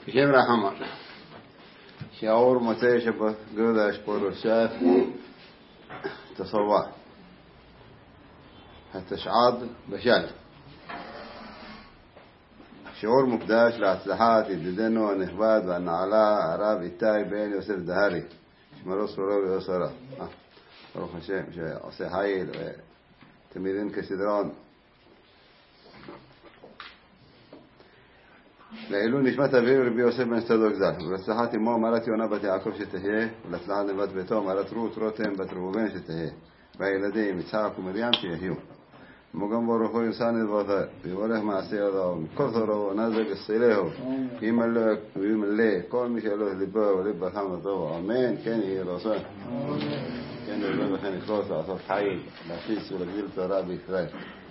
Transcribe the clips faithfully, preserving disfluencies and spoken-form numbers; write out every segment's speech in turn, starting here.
בשם רחמן, שיעור מוצאי שבת קודש פרשת תצווה, התשע"ד בשל. שיעור מוקדש להצלחת ידידנו הנכבד והנעלה הרב איתי בן יוסף דהרי, שמרו סורו ויוסרה, ברוך השם שעושה חיל ותלמידים כסדרון. לעילוי נשמת אביו רבי יוסף בן צדוק ז"ל, ולהצלחת אמו מרת יונה בת יעקב שתהיה, ולהצלחת נבת ביתו מרת רות רותם בת ראובן שתהיה, והילדים יצחק ומרים שיחיו. מוגם ברוך הוא ינסן לדבריו, ויברך מעשה ידיו, מכל תורו ונזק יסילהו, וימלא כל מי שאלוה ליבו ולב חכם וטוב, אמן. כן יהיה רצון, כן ירצה וכן יכרות לעשות חיל, להפיץ ולהגדיל תורה בישראל.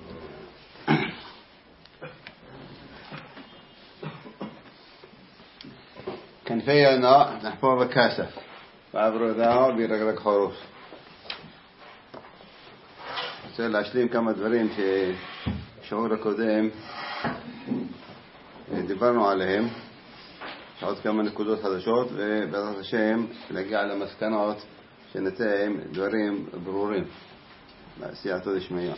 כנפי יונה נחפור בכסף, ועברודהו בירגלג חורוף. רוצה להשלים כמה דברים ששיעור הקודם דיברנו עליהם, עוד כמה נקודות חדשות, ובעזרת השם להגיע למסקנות שנצא עם דברים ברורים בעשייתו דשמיא.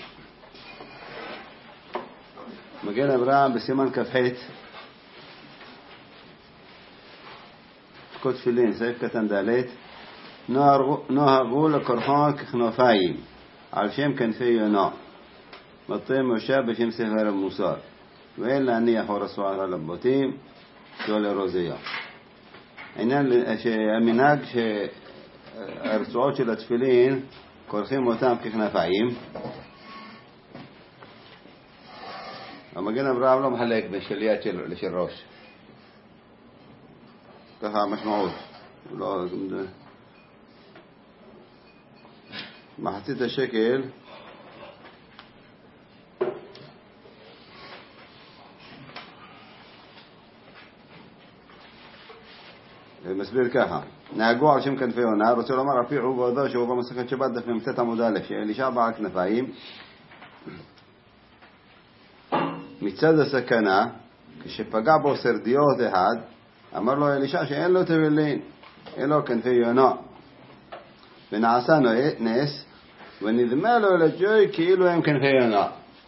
מגן אברהם בסימן כ"ח, פסקות תפילין, סעיף קטן ד', נוהגו לקרחון ככנפיים על שם כנפי יונה, מטה משה בשם ספר המוסר, ואין להניח ורסואר על הבתים לא לרוזיה. עניין שהמנהג שהרצועות של התפילין כורכים אותם ככנפיים. המגן אברהם לא מחלק בין שליית של ראש, ככה המשמעות, לא מחצית השקל מסביר ככה, נהגו על שם כנפי יונה, רוצה לומר על פי עובדו שהוא במסכת שבת דף מ"ט עמוד א', שאלישע בעל כנפיים מצד הסכנה, כשפגע בו סרדיות אחד, אמר לו אלישע שאין לו תפילין, אין לו כנפי יונה, ונעשה נס ונדמה לו לג'וי כאילו הם כנפי יונה.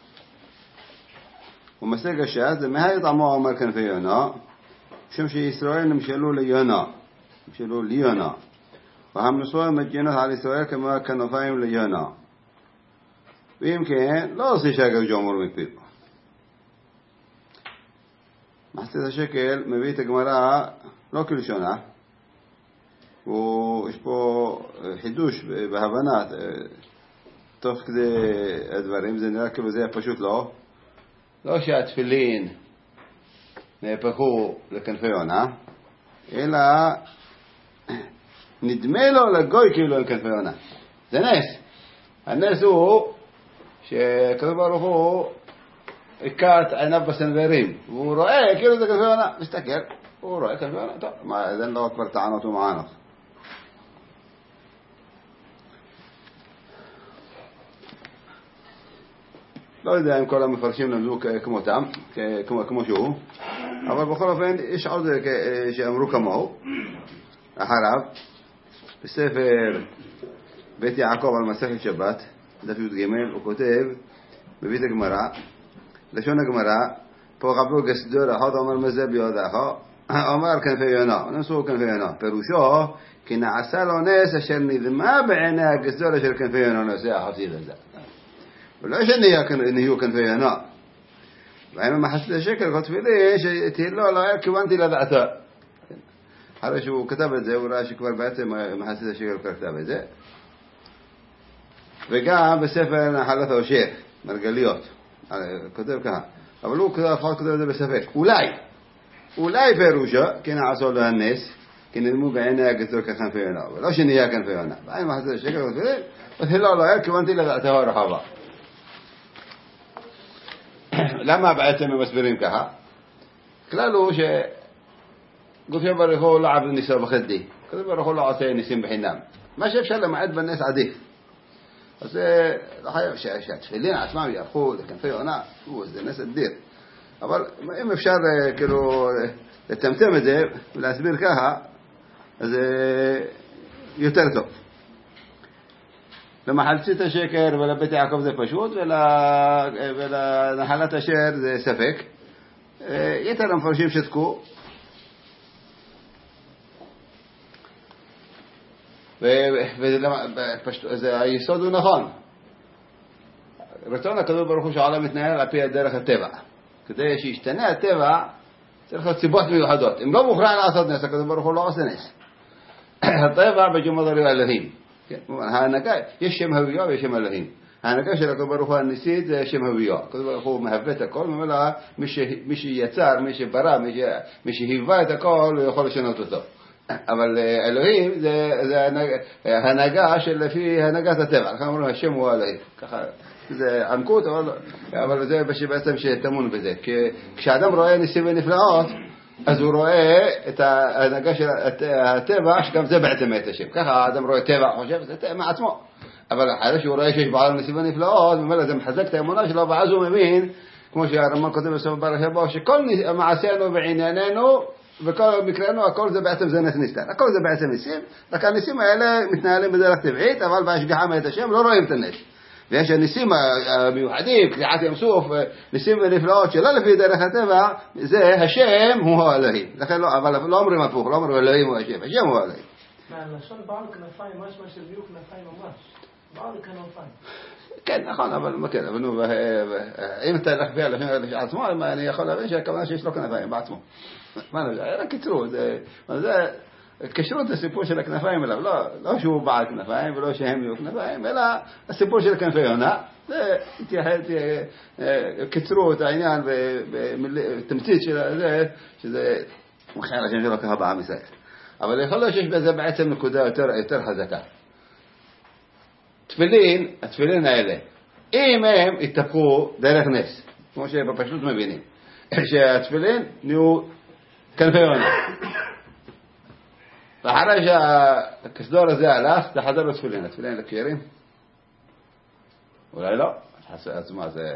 ומסג השעת זה מהי טעמו אומר כנפי יונה, משום שישראל נמשלו ליונה, נמשלו ליונה, והמנוסות מג'ינות על ישראל כמו כנפיים ליונה, ואם כן לא עושה שקל ג'ומור מפיו. מחצית השקל מביא את הגמרא לא כלשונה, ויש פה חידוש בהבנת תוך כדי הדברים. זה נראה כאילו זה פשוט לא לא שהתפילין נהפכו לכנפי יונה, אלא נדמה לו לגוי כאילו הם כנפי יונה. זה נס. הנס הוא שכתוב ברוך הוא הכת עיניו בסנוורים, והוא רואה כאילו זה כנפי יונה, מסתכל, הוא רואה כנפי יונה. טוב, מה, זה לא כבר טענות ומענות. לא יודע אם כל המפרשים למדו כמותם, כמו, כמו שהוא, אבל בכל אופן יש עוד שאמרו כמוהו אחריו. בספר בית יעקב על מסכת שבת דף י"ג הוא כותב בבית הגמרא, לשון הגמרא, פה רבו גסדור אחד אומר מזה ביודך, אומר כנפי יונה, נשאו כנפי יונה, פירושו כי נעשה לו נס אשר נדמה בעיני הגסדור אשר כנפי יונה נעשה החסיד הזה, ולא שנהיו כנפי יונה. ואם מחצית השקל כותבי לי שתהילו לא היה כיוונתי לדעתו. אחרי שהוא כתב את זה הוא ראה שכבר בעצם מחצית השקל כבר כתב את זה. וגם בספר נחלת העושר מרגליות כותב ככה, אבל הוא כותב את זה בספק, אולי אולי פירושו כי נעשו לו הנס כי נדמו בעיני הגסדור ככנפי יונה, ולא שנהיה כנפי יונה. ואם מחצית השקל כותבי לי ותהילו לא היה כיוונתי לדעתו הרחבה. למה בעצם הם מסבירים ככה? כלל הוא שגופי ברוך הוא לא עבד ניסו בחדי, כזה ברוך הוא לא עושה ניסים בחינם. מה שאפשר למעט בנס עדיף. אז זה לא חייב שהתפילין עצמם יערכו לכנפי יונה, זה נס אדיר. אבל אם אפשר כאילו לטמטם את זה ולהסביר ככה, אז יותר טוב. למחלצית השקר ולבית יעקב זה פשוט, ולנחלת אשר זה ספק. יתר המפרשים שתקו. והיסוד הוא נכון. רצון הקדוש ברוך הוא שהעולם מתנהל על פי דרך הטבע. כדי שישתנה הטבע, צריך להיות סיבות מיוחדות. אם לא מוכרח לעשות נס, הקדוש ברוך הוא לא עושה נס. הטבע בג'ומא דרי אלוהים. ההנהגה, יש שם הוויה ויש שם אלוהים. ההנהגה של הקדוש ברוך הוא הניסית זה שם הוויה. הקדוש ברוך הוא מהווה את הכל, ממילא מי שיצר, מי שברא, מי שהיווה את הכל, הוא יכול לשנות אותו. אבל אלוהים זה, זה הנהגה של לפי הנהגת הטבע. לכן אומרים השם הוא אלוהים. ככה זה עמקות, אבל, אבל זה בעצם שתמון בזה. כי כשאדם רואה ניסים ונפלאות, אז הוא רואה את ההנהגה של הטבע, שגם זה בעצם את השם. ככה האדם רואה טבע, חושב, זה טבע מעצמו. אבל אחרי שהוא רואה שיש בעולם ניסים ונפלאות, ממילא זה מחזק את האמונה שלו, ואז הוא מבין, כמו שהרמב"ן כותב בסוף פרשת בו, שכל מעשינו וענייננו, וכל מקראנו, הכל זה בעצם זה נס נסתר. הכל זה בעצם ניסים, רק הניסים האלה מתנהלים בדרך טבעית, אבל בהשגחה מאת השם לא רואים את הנס. ויש הניסים המיוחדים, קריעת ים סוף, ניסים ונפלאות שלא לפי דרך הטבע, זה השם הוא האלוהים. לכן לא, אבל לא אומרים הפוך, לא אומרים אלוהים הוא השם, השם הוא האלוהים. מהלשון בעל כנפיים, משמע של ביוק כנפיים ממש. בעל כנפיים. כן, נכון, אבל כן, אבל נו, אם אתה להחביא על השם עצמו, אני יכול להבין שהכוונה שיש לו כנפיים בעצמו. מה נגיד, רק קיצרו, זה... התקשרו את הסיפור של הכנפיים אליו, לא, לא שהוא בעל כנפיים ולא שהם יהיו כנפיים, אלא הסיפור של כנפי יונה, זה קיצרו את העניין בתמצית של זה, שזה מוכן השם שלו ככה בעם ישראל. אבל יכול להיות שיש בזה בעצם נקודה יותר, יותר חזקה. תפילין, התפילין האלה, אם הם יתפחו דרך נס, כמו שבפשוט מבינים, שהתפילין נהיו כנפי יונה. ואחרי שהכסדור הזה הלך, תחזר לו תפילין. התפילין לקשרים? אולי לא. אז מה זה...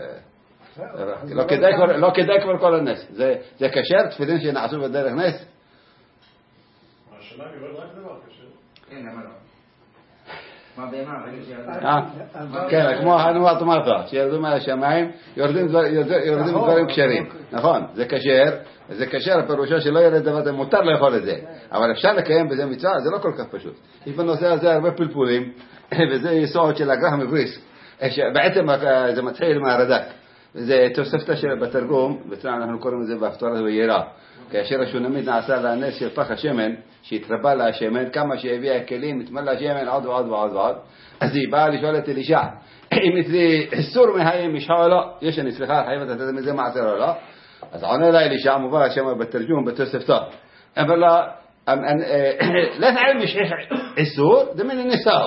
לא כדאי כבר כל הנס. זה קשר, תפילין שנעשו בדרך נס? השנה גבל רק דבר קשר. כן, למה לא? מה בהמה? כן, כמו הנועת מרתו, שירדו מהשמיים, יורדים דברים קשרים. נכון, זה קשר. זה קשר, הפירושו שלא ירד דבר, מותר לאכול את זה. אבל אפשר לקיים בזה מצווה, זה לא כל כך פשוט. יש בנושא הזה הרבה פלפולים, וזה יסוד של הגר"ח מבריסק. בעצם זה מתחיל מהרד"ק. זה תוספתא בתרגום, בצלם אנחנו קוראים את זה בהפטרה ויראה. כאשר השונמית נעשה לנס של פח השמן, שהתרבה לה השמן, כמה שהביאה הכלים, מתמלא השמן עוד ועוד ועוד ועוד. אז היא באה לשאול את אלישע, אם אצלי איסור מהים משחה או לא, יש אני סליחה, חייבת לתת מזה מעשר או לא. אז עונה לה אלישע, מובא שם בתרגום, בתוספתא. אבל לא, לא תעלם מש איסור, זה מן ניסאו.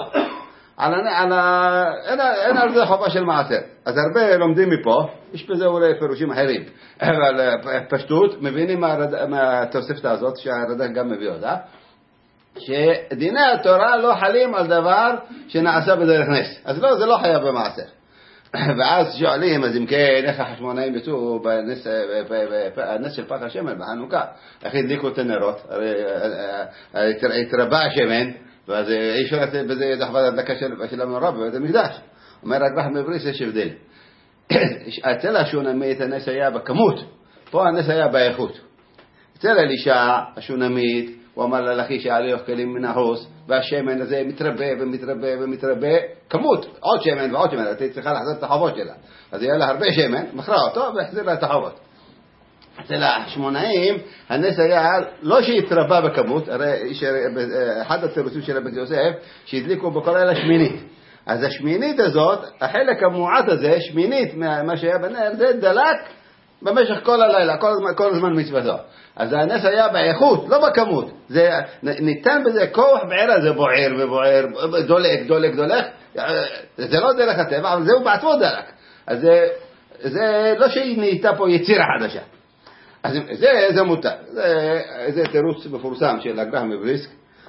אין על זה חובה של מעשר. אז הרבה לומדים מפה, יש בזה אולי פירושים אחרים. אבל פשטות, מבינים מהתוספתא הזאת, שהרד"ק גם מביא אותה, שדיני התורה לא חלים על דבר שנעשה בדרך נס. אז לא, זה לא חייב במעשר. ואז שואלים, אז אם כן, איך החשמונאים יצאו בנס של פח השמן, בחנוכה? איך הדליקו את הנרות? הרי התרבה השמן, ואז אי אפשר לתת בזה דחבת הדלקה של המנורה בבית המקדש. אומר הגר"ח מבריסק יש הבדל. אצל השונמית הנס היה בכמות, פה הנס היה באיכות. אצל אלישע השונמית, הוא אמר ללכי שעלי אוכלים מן החוס, והשמן הזה מתרבה ומתרבה ומתרבה, כמות, עוד שמן ועוד שמן, אתה צריכה לחזור את החובות שלה. אז יהיה לה הרבה שמן, מכרה אותו והחזיר לה את החובות. אצל החשמונאים, הנס היה לא שהתרבה בכמות, הרי אחד התירוצים של רבי יוסף, שהדליקו בכל לילה שמינית. אז השמינית הזאת, החלק המועט הזה, שמינית מה שהיה בנר, זה דלק במשך כל הלילה, כל, כל הזמן מצוותו. אז הנס היה באיכות, לא בכמות. זה, ניתן בזה כוח בעירה, זה בוער ובוער, דולק, דולק, דולק. זה לא דרך הטבע, אבל זהו בעצמו דלק. אז זה, זה לא שהיא נהייתה פה יצירה חדשה. אז זה, זה מותר. זה, זה תירוץ מפורסם של הגר"ח מבריסק.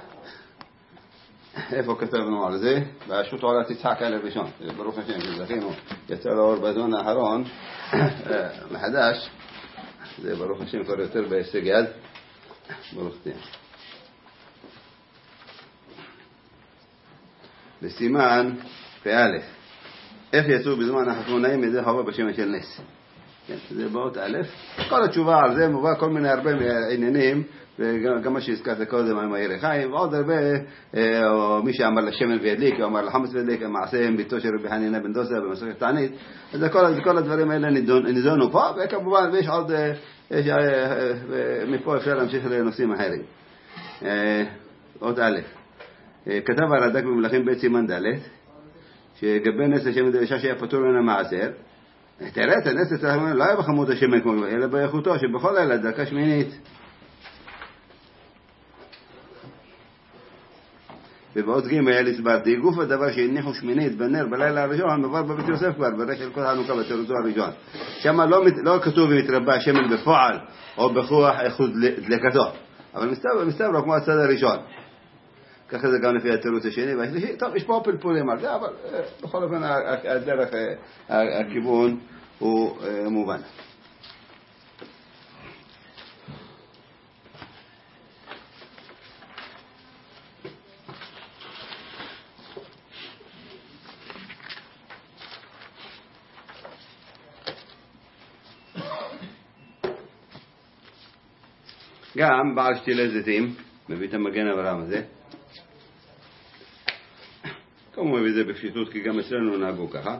איפה כתבנו על זה? בשו"ת עולת יצחק א' ראשון. ברוך השם שזכינו, יצא לאור בזמן האחרון מחדש. זה ברוך השם כבר יותר בהישג יד. ברוכתים. בסימן פ"א, איך יצאו בזמן החשמונאים ידי חרבה בשמן של נס? זה באות א', כל התשובה על זה מובא כל מיני הרבה עניינים, וגם מה שהזכרת קודם עם הירחיים, ועוד הרבה, או מי שאמר לשמן וידליק, או אמר לחמץ וידליק, מעשיהם ביתו של רבי חנינא בן דוסא במסכת תענית, אז כל הדברים האלה נידונו פה, וכמובן ויש עוד, מפה אפשר להמשיך לנושאים אחרים. עוד א', כתב הרד"ק במלכים בית סימן ד', שגבי נס השמן דרישה שהיה פטור מן המעשר, תראה את הנס השמן לא היה בכמות השמן כמו אלא באיכותו, שבכל לילה דקה שמינית. ובעוד ג' הסברתי, גוף הדבר שהניחו שמינית בנר בלילה הראשון מבואר בבית יוסף כבר, בריש של כל חנוכה בתירוצו הראשון. שם לא, לא כתוב אם התרבה השמן בפועל או בכוח איכות דלקתו, אבל מסתבר, מסתבר כמו הצד הראשון. ככה זה גם לפי התירוץ השני והשלישי. טוב, יש פה פלפולים על זה, אבל בכל אופן הדרך, הכיוון הוא מובן. גם בעל שתילי זיתים מביא את המגן אברהם הזה, כמו מביא זה בפשיטות, כי גם אצלנו נהגו ככה,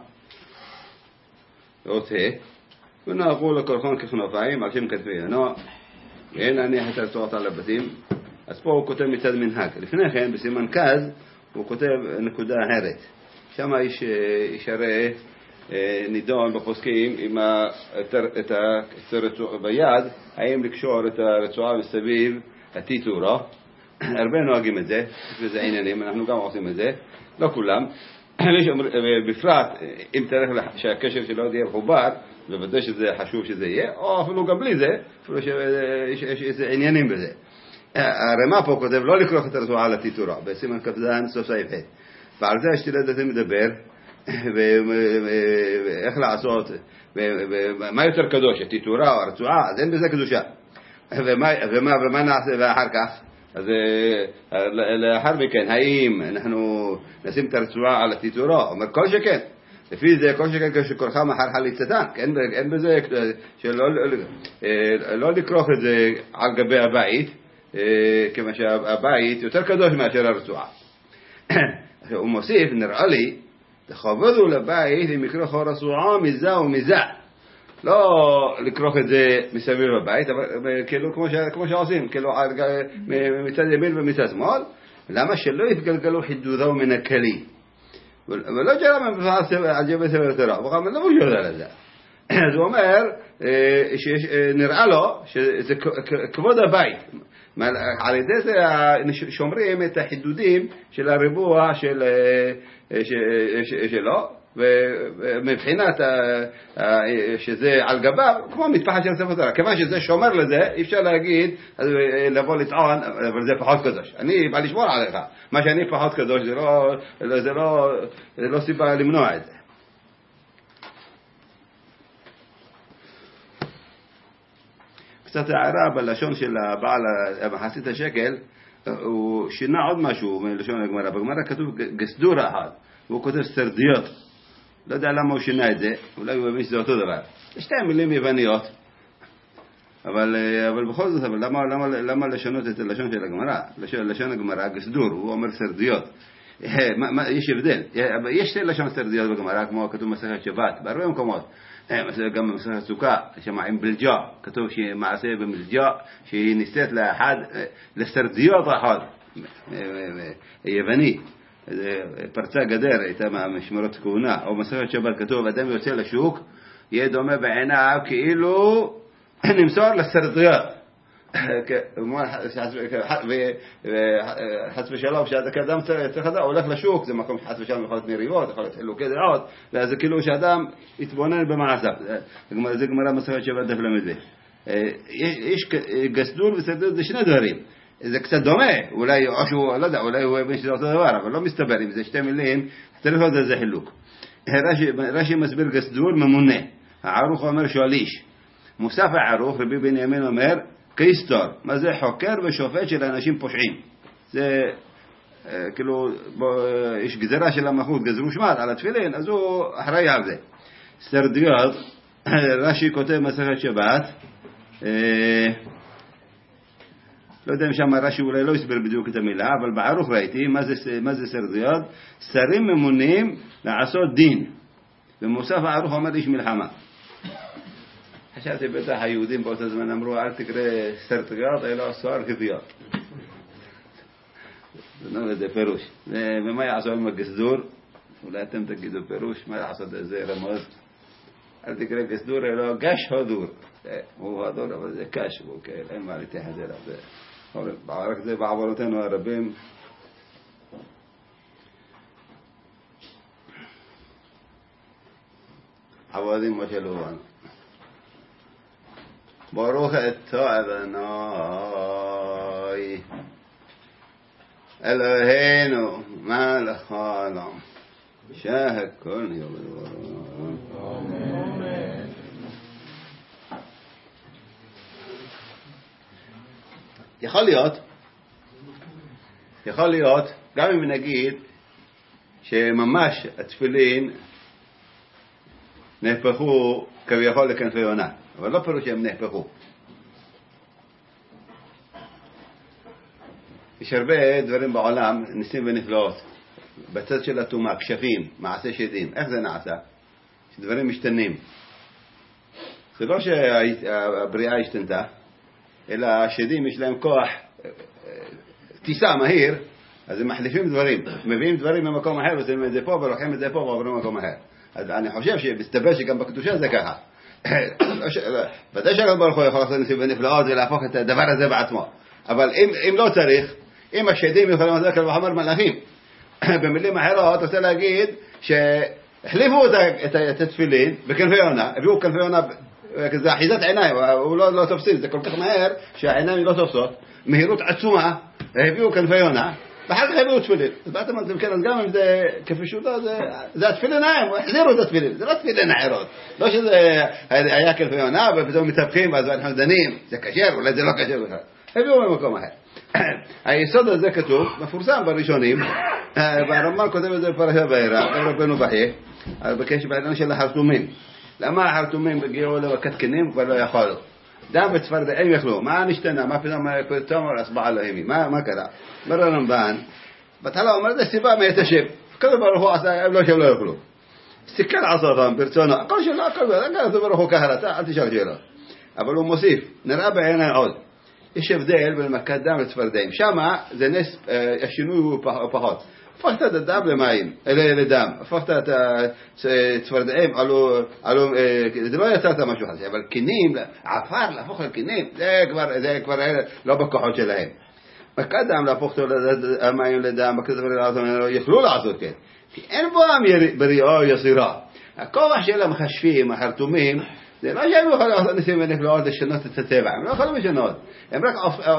ועוד ה' ונהגו לקורחון ככנופיים על שם כתבי ינוע, ואין להניח את הרצועות על הבתים. אז פה הוא כותב מצד מנהג. לפני כן בסימן כז הוא כותב נקודה אחרת, שם יש, יש הרי נידון בפוסקים עם את הרצועה ביד, האם לקשור את הרצועה מסביב הטיטורה. הרבה נוהגים את זה, וזה עניינים, אנחנו גם עושים את זה, לא כולם. בפרט אם צריך שהקשר שלו יהיה מחובר, בוודאי שזה חשוב שזה יהיה, או אפילו גם בלי זה, אפילו שיש עניינים בזה. הרמ"א פה כותב לא לקרוח את הרצועה על הטיטורה, בסימן כ"ז סוף סעיף ה', ועל זה השתילי זיתים מדבר, ואיך לעשות, ומה יותר קדוש, הטיטורה או הרצועה, אז אין בזה קדושה. ומה נעשה ואחר כך? אז לאחר מכן, האם אנחנו נשים את הרצועה על הטיטורה? אומר כל שכן, לפי זה כל שכן כשקורחה מחר חליצתן, אין בזה לא לקרוח את זה על גבי הבית, כמה שהבית יותר קדוש מאשר הרצועה. הוא מוסיף, נראה לי, תכבדו לבית אם יקרחו רצועה מזה ומזה, לא לקרוח את זה מסביב הבית, אבל כאילו כמו, ש... כמו שעושים, כאילו מצד ימין ומצד שמאל. למה שלא יתגלגלו חידודו מן הכלי, ולא ג'רם על ג'בי סבר תורה, הוא אומר לא מושוד על זה. אז הוא אומר שנראה לו שזה כבוד הבית, על ידי זה שומרים את החידודים של הריבוע של, שלו, ומבחינת שזה על גביו כמו מטפחת של ספר תורה, כיוון שזה שומר לזה אי אפשר להגיד לבוא לטעון אבל זה פחות קדוש. אני בא לשמור עליך, מה שאני פחות קדוש זה לא, זה לא, זה לא סיבה למנוע את זה. קצת הערה בלשון של הבעל מחסית השקל, הוא שינה עוד משהו מלשון הגמרא. בגמרא כתוב גסדור אחד, והוא כותב סרדיות, לא יודע למה הוא שינה את זה, אולי הוא מבין שזה אותו דבר. זה שתי מילים יווניות, אבל, אבל בכל זאת, אבל למה, למה, למה לשנות את הלשון של הגמרא? לשון, לשון הגמרא גסדור, הוא אומר סרדיות. מה, מה, יש הבדל, יש שתי לשון סרדיות בגמרא, כמו כתוב מסכת שבת, בהרבה מקומות. גם במסכת סוכה, שם עם בלג'ה, כתוב שמעשה במלג'ה, שהיא ניסית לאחד, לסרדיות אחד, יווני, פרצה גדר, הייתה משמרות כהונה, או מסכת שבת כתוב, אדם יוצא לשוק, יהיה דומה בעיניו כאילו נמסור לסרדיות. וחס ושלום שאדם צריך לדעת, הולך לשוק, זה מקום שחס ושלום יכול להיות מריבות, יכול להיות חילוקי דעות, זה כאילו שאדם יתבונן במעשיו. זה גמרא מסכת שבת דף למד. יש גסדור וסרדיות, זה שני דברים, זה קצת דומה, אולי או שהוא, לא יודע, אולי הוא הבין שזה אותו דבר, אבל לא מסתבר, אם זה שתי מילים צריך להיות איזה חילוק. רש"י מסביר גסדור ממונה, הערוך אומר שואליש, מוסף הערוך רבי בנימין אומר קיסטור, מה זה חוקר ושופט של אנשים פושעים. זה כאילו, יש גזרה של המלכות, גזרו שמת על התפילין, אז הוא אחראי על זה. סרדיאד, רש"י כותב מסכת שבת, לא יודע אם שם רש"י אולי לא הסביר בדיוק את המילה, אבל בערוך ראיתי, מה זה, מה זה סרדיאד? שרים ממונים לעשות דין. ומוסף הערוך אומר איש מלחמה. חשבתי בטח היהודים באותו זמן אמרו, אל תקרא סרדיאד, אלא סוהר כפיות. זה פירוש. ומה יעשו עם הגסדור? אולי אתם תגידו פירוש, מה יעשו זה רמוז? אל תקרא גסדור, אלא גש הודור. הוא הודור, אבל זה קש, אין מה להתייחס אליו. רק זה בעברותינו הרבים. עבודים מה שלו. ברוך אתה אדוני אלוהינו מלך העולם שהכל נהיה בדברו. אמן. יכול להיות, יכול להיות, גם אם נגיד שממש התפילין נהפכו כביכול לכנפי יונה, אבל לא פירוש שהם נהפכו. יש הרבה דברים בעולם, ניסים ונפלאות, בצד של התומה, כשפים, מעשה שדים. איך זה נעשה? שדברים משתנים. זה לא שהבריאה השתנתה, אלא השדים יש להם כוח טיסה מהיר, אז הם מחליפים דברים, מביאים דברים ממקום אחר, ושמים את זה פה ולוקחים את זה פה ועוברים למקום אחר. אז אני חושב שמסתבר שגם בקדושה זה ככה. ודאי שהקדוש ברוך הוא יכול לעשות ניסים ונפלאות ולהפוך את הדבר הזה בעצמו. אבל אם, אם לא צריך, אם השדים יכולים לעשות קל וחמור מלאכים, במילים אחרות רוצה להגיד שהחליפו את התפילין בכנפי יונה, הביאו כנפי יונה, זה אחיזת עיניים, הוא לא, לא תופסים, זה כל כך מהר שהעיניים לא תופסות, מהירות עצומה, הביאו כנפי יונה, ואחר כך הביאו תפילין. אז בעצם אתם כן, אז גם אם זה כפשוטו, זה, זה התפילין העיים, הוא החזירו את התפילין, זה לא תפילין העירות. לא שזה היה כנפי יונה, ופתאום מתהפכים, ואז אנחנו דנים, זה כשר, אולי זה לא כשר בכלל. הביאו במקום אחר. היסוד הזה כתוב, מפורסם בראשונים, והרמב"ן כותב את זה בפרשת וארא, רבנו בחיי, בקשר בעניין של החרטומים. למה החרטומים הגיעו לקטקנים כבר לא יכולו? דם וצפרדעים יכלו. מה נשתנה? מה פתאום תומר אסבע אלוהימי? מה קרה? אומר הרמב"ן, בהתחלה אומר, זה סיבה מאת השם. כזה ברוך הוא עשה, הם לא שהם לא יכלו. סיכל עשתם ברצונו, הכל שלו, הכל שלו, זה ברוך הוא ככה רצה, אל תשאל שאלות. אבל הוא מוסיף, נראה בעיני עוד. יש הבדל בין מכת דם וצפרדעים. שמה זה נס, השינוי הוא פחות. הפכת את הדם למים, לדם. הפכת את הצפרדעים, זה לא יצרת משהו חדש. אבל קינים, עפר להפוך לקינים, זה כבר, זה כבר לא בכוחות שלהם. מכת דם להפוך את המים לדם, יכלו לעשות כן. כי אין בו בריאו יסירה. הכוח של המחשבים, החרטומים, זה לא שהם יכולים לעשות ניסים ונפלאות לשנות את הטבע, הם לא יכולים לשנות. הם רק,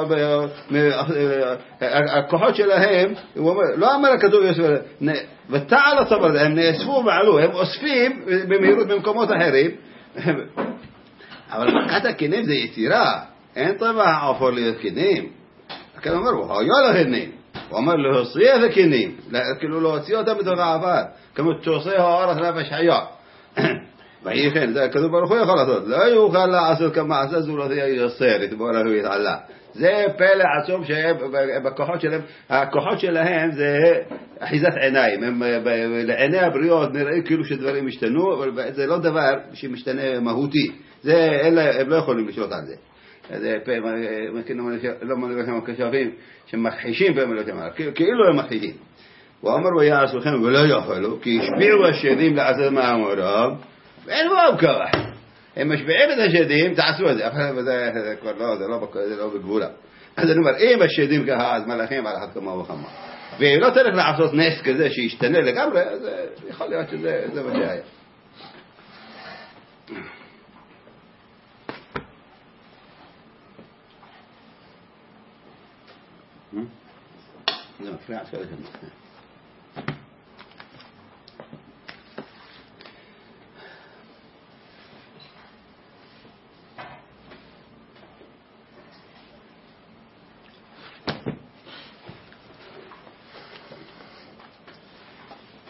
הכוחות שלהם, לא אמר הכתוב יוסף, ותעל הצבר, הם נאספו ועלו, הם אוספים במהירות במקומות אחרים, אבל מכת הכנים זה יצירה, אין טבע העופר להיות כנים. הכן אומר, הוא היה להנים, הוא אומר להוציא את הכנים, כאילו להוציא אותם בתוך העבר, כמו תוציא הארץ נפש חיה. ויהי כן, זה הכתוב ברוך הוא יכול לעשות, לא יוכל לעשות כמעשה זו לא יוסר, יתבורך הוא יתעלה. זה פלא עצום שבכוחות שלהם, הכוחות שלהם זה אחיזת עיניים, הם לעיני הבריות נראה כאילו שדברים השתנו, אבל זה לא דבר שמשתנה מהותי, זה, הם לא יכולים לשלוט על זה. זה לא מלאכים כשפים שמכחישים במלאכים, כאילו הם מכחישים. הוא אמר ויעשו לכם ולא יכולו, כי השפיעו השדים לעשות מאמורם, ואין בו כוח. הם משפיעים את השדים, תעשו את זה. זה כבר לא, זה לא בגבולה. אז אני אומר, אם השדים ככה, אז מלאכים על אחת כמה וכמה. ואם לא צריך לעשות נס כזה שישתנה לגמרי, אז יכול להיות שזה מה שהיה. זה מפריע עכשיו לכם.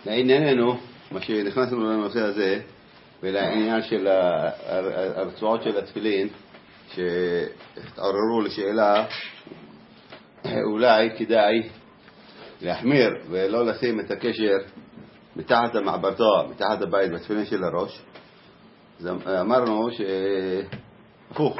לענייננו, מה שנכנסנו לנושא הזה, ולעניין של הרצועות של התפילין, שהתעוררו לשאלה, אולי כדאי להחמיר ולא לשים את הקשר מתחת המעברתו, מתחת הבית בתפילין של הראש. אז אמרנו שהפוך,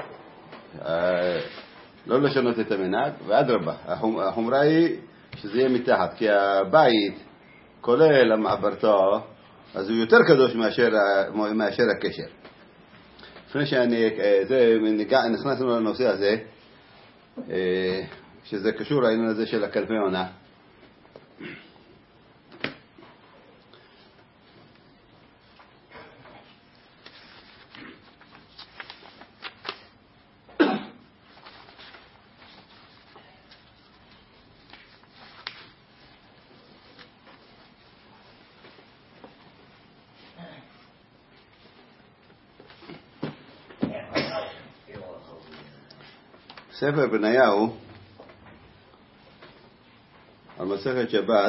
לא לשנות את המנהג, ואדרבה, החומרה היא שזה יהיה מתחת, כי הבית כולל המעברתו, אז הוא יותר קדוש מאשר, מאשר הקשר. לפני שאני, זה, נכנסנו לנושא הזה, שזה קשור לעניין הזה של הכלבי עונה. ספר בניהו על מסכת שבת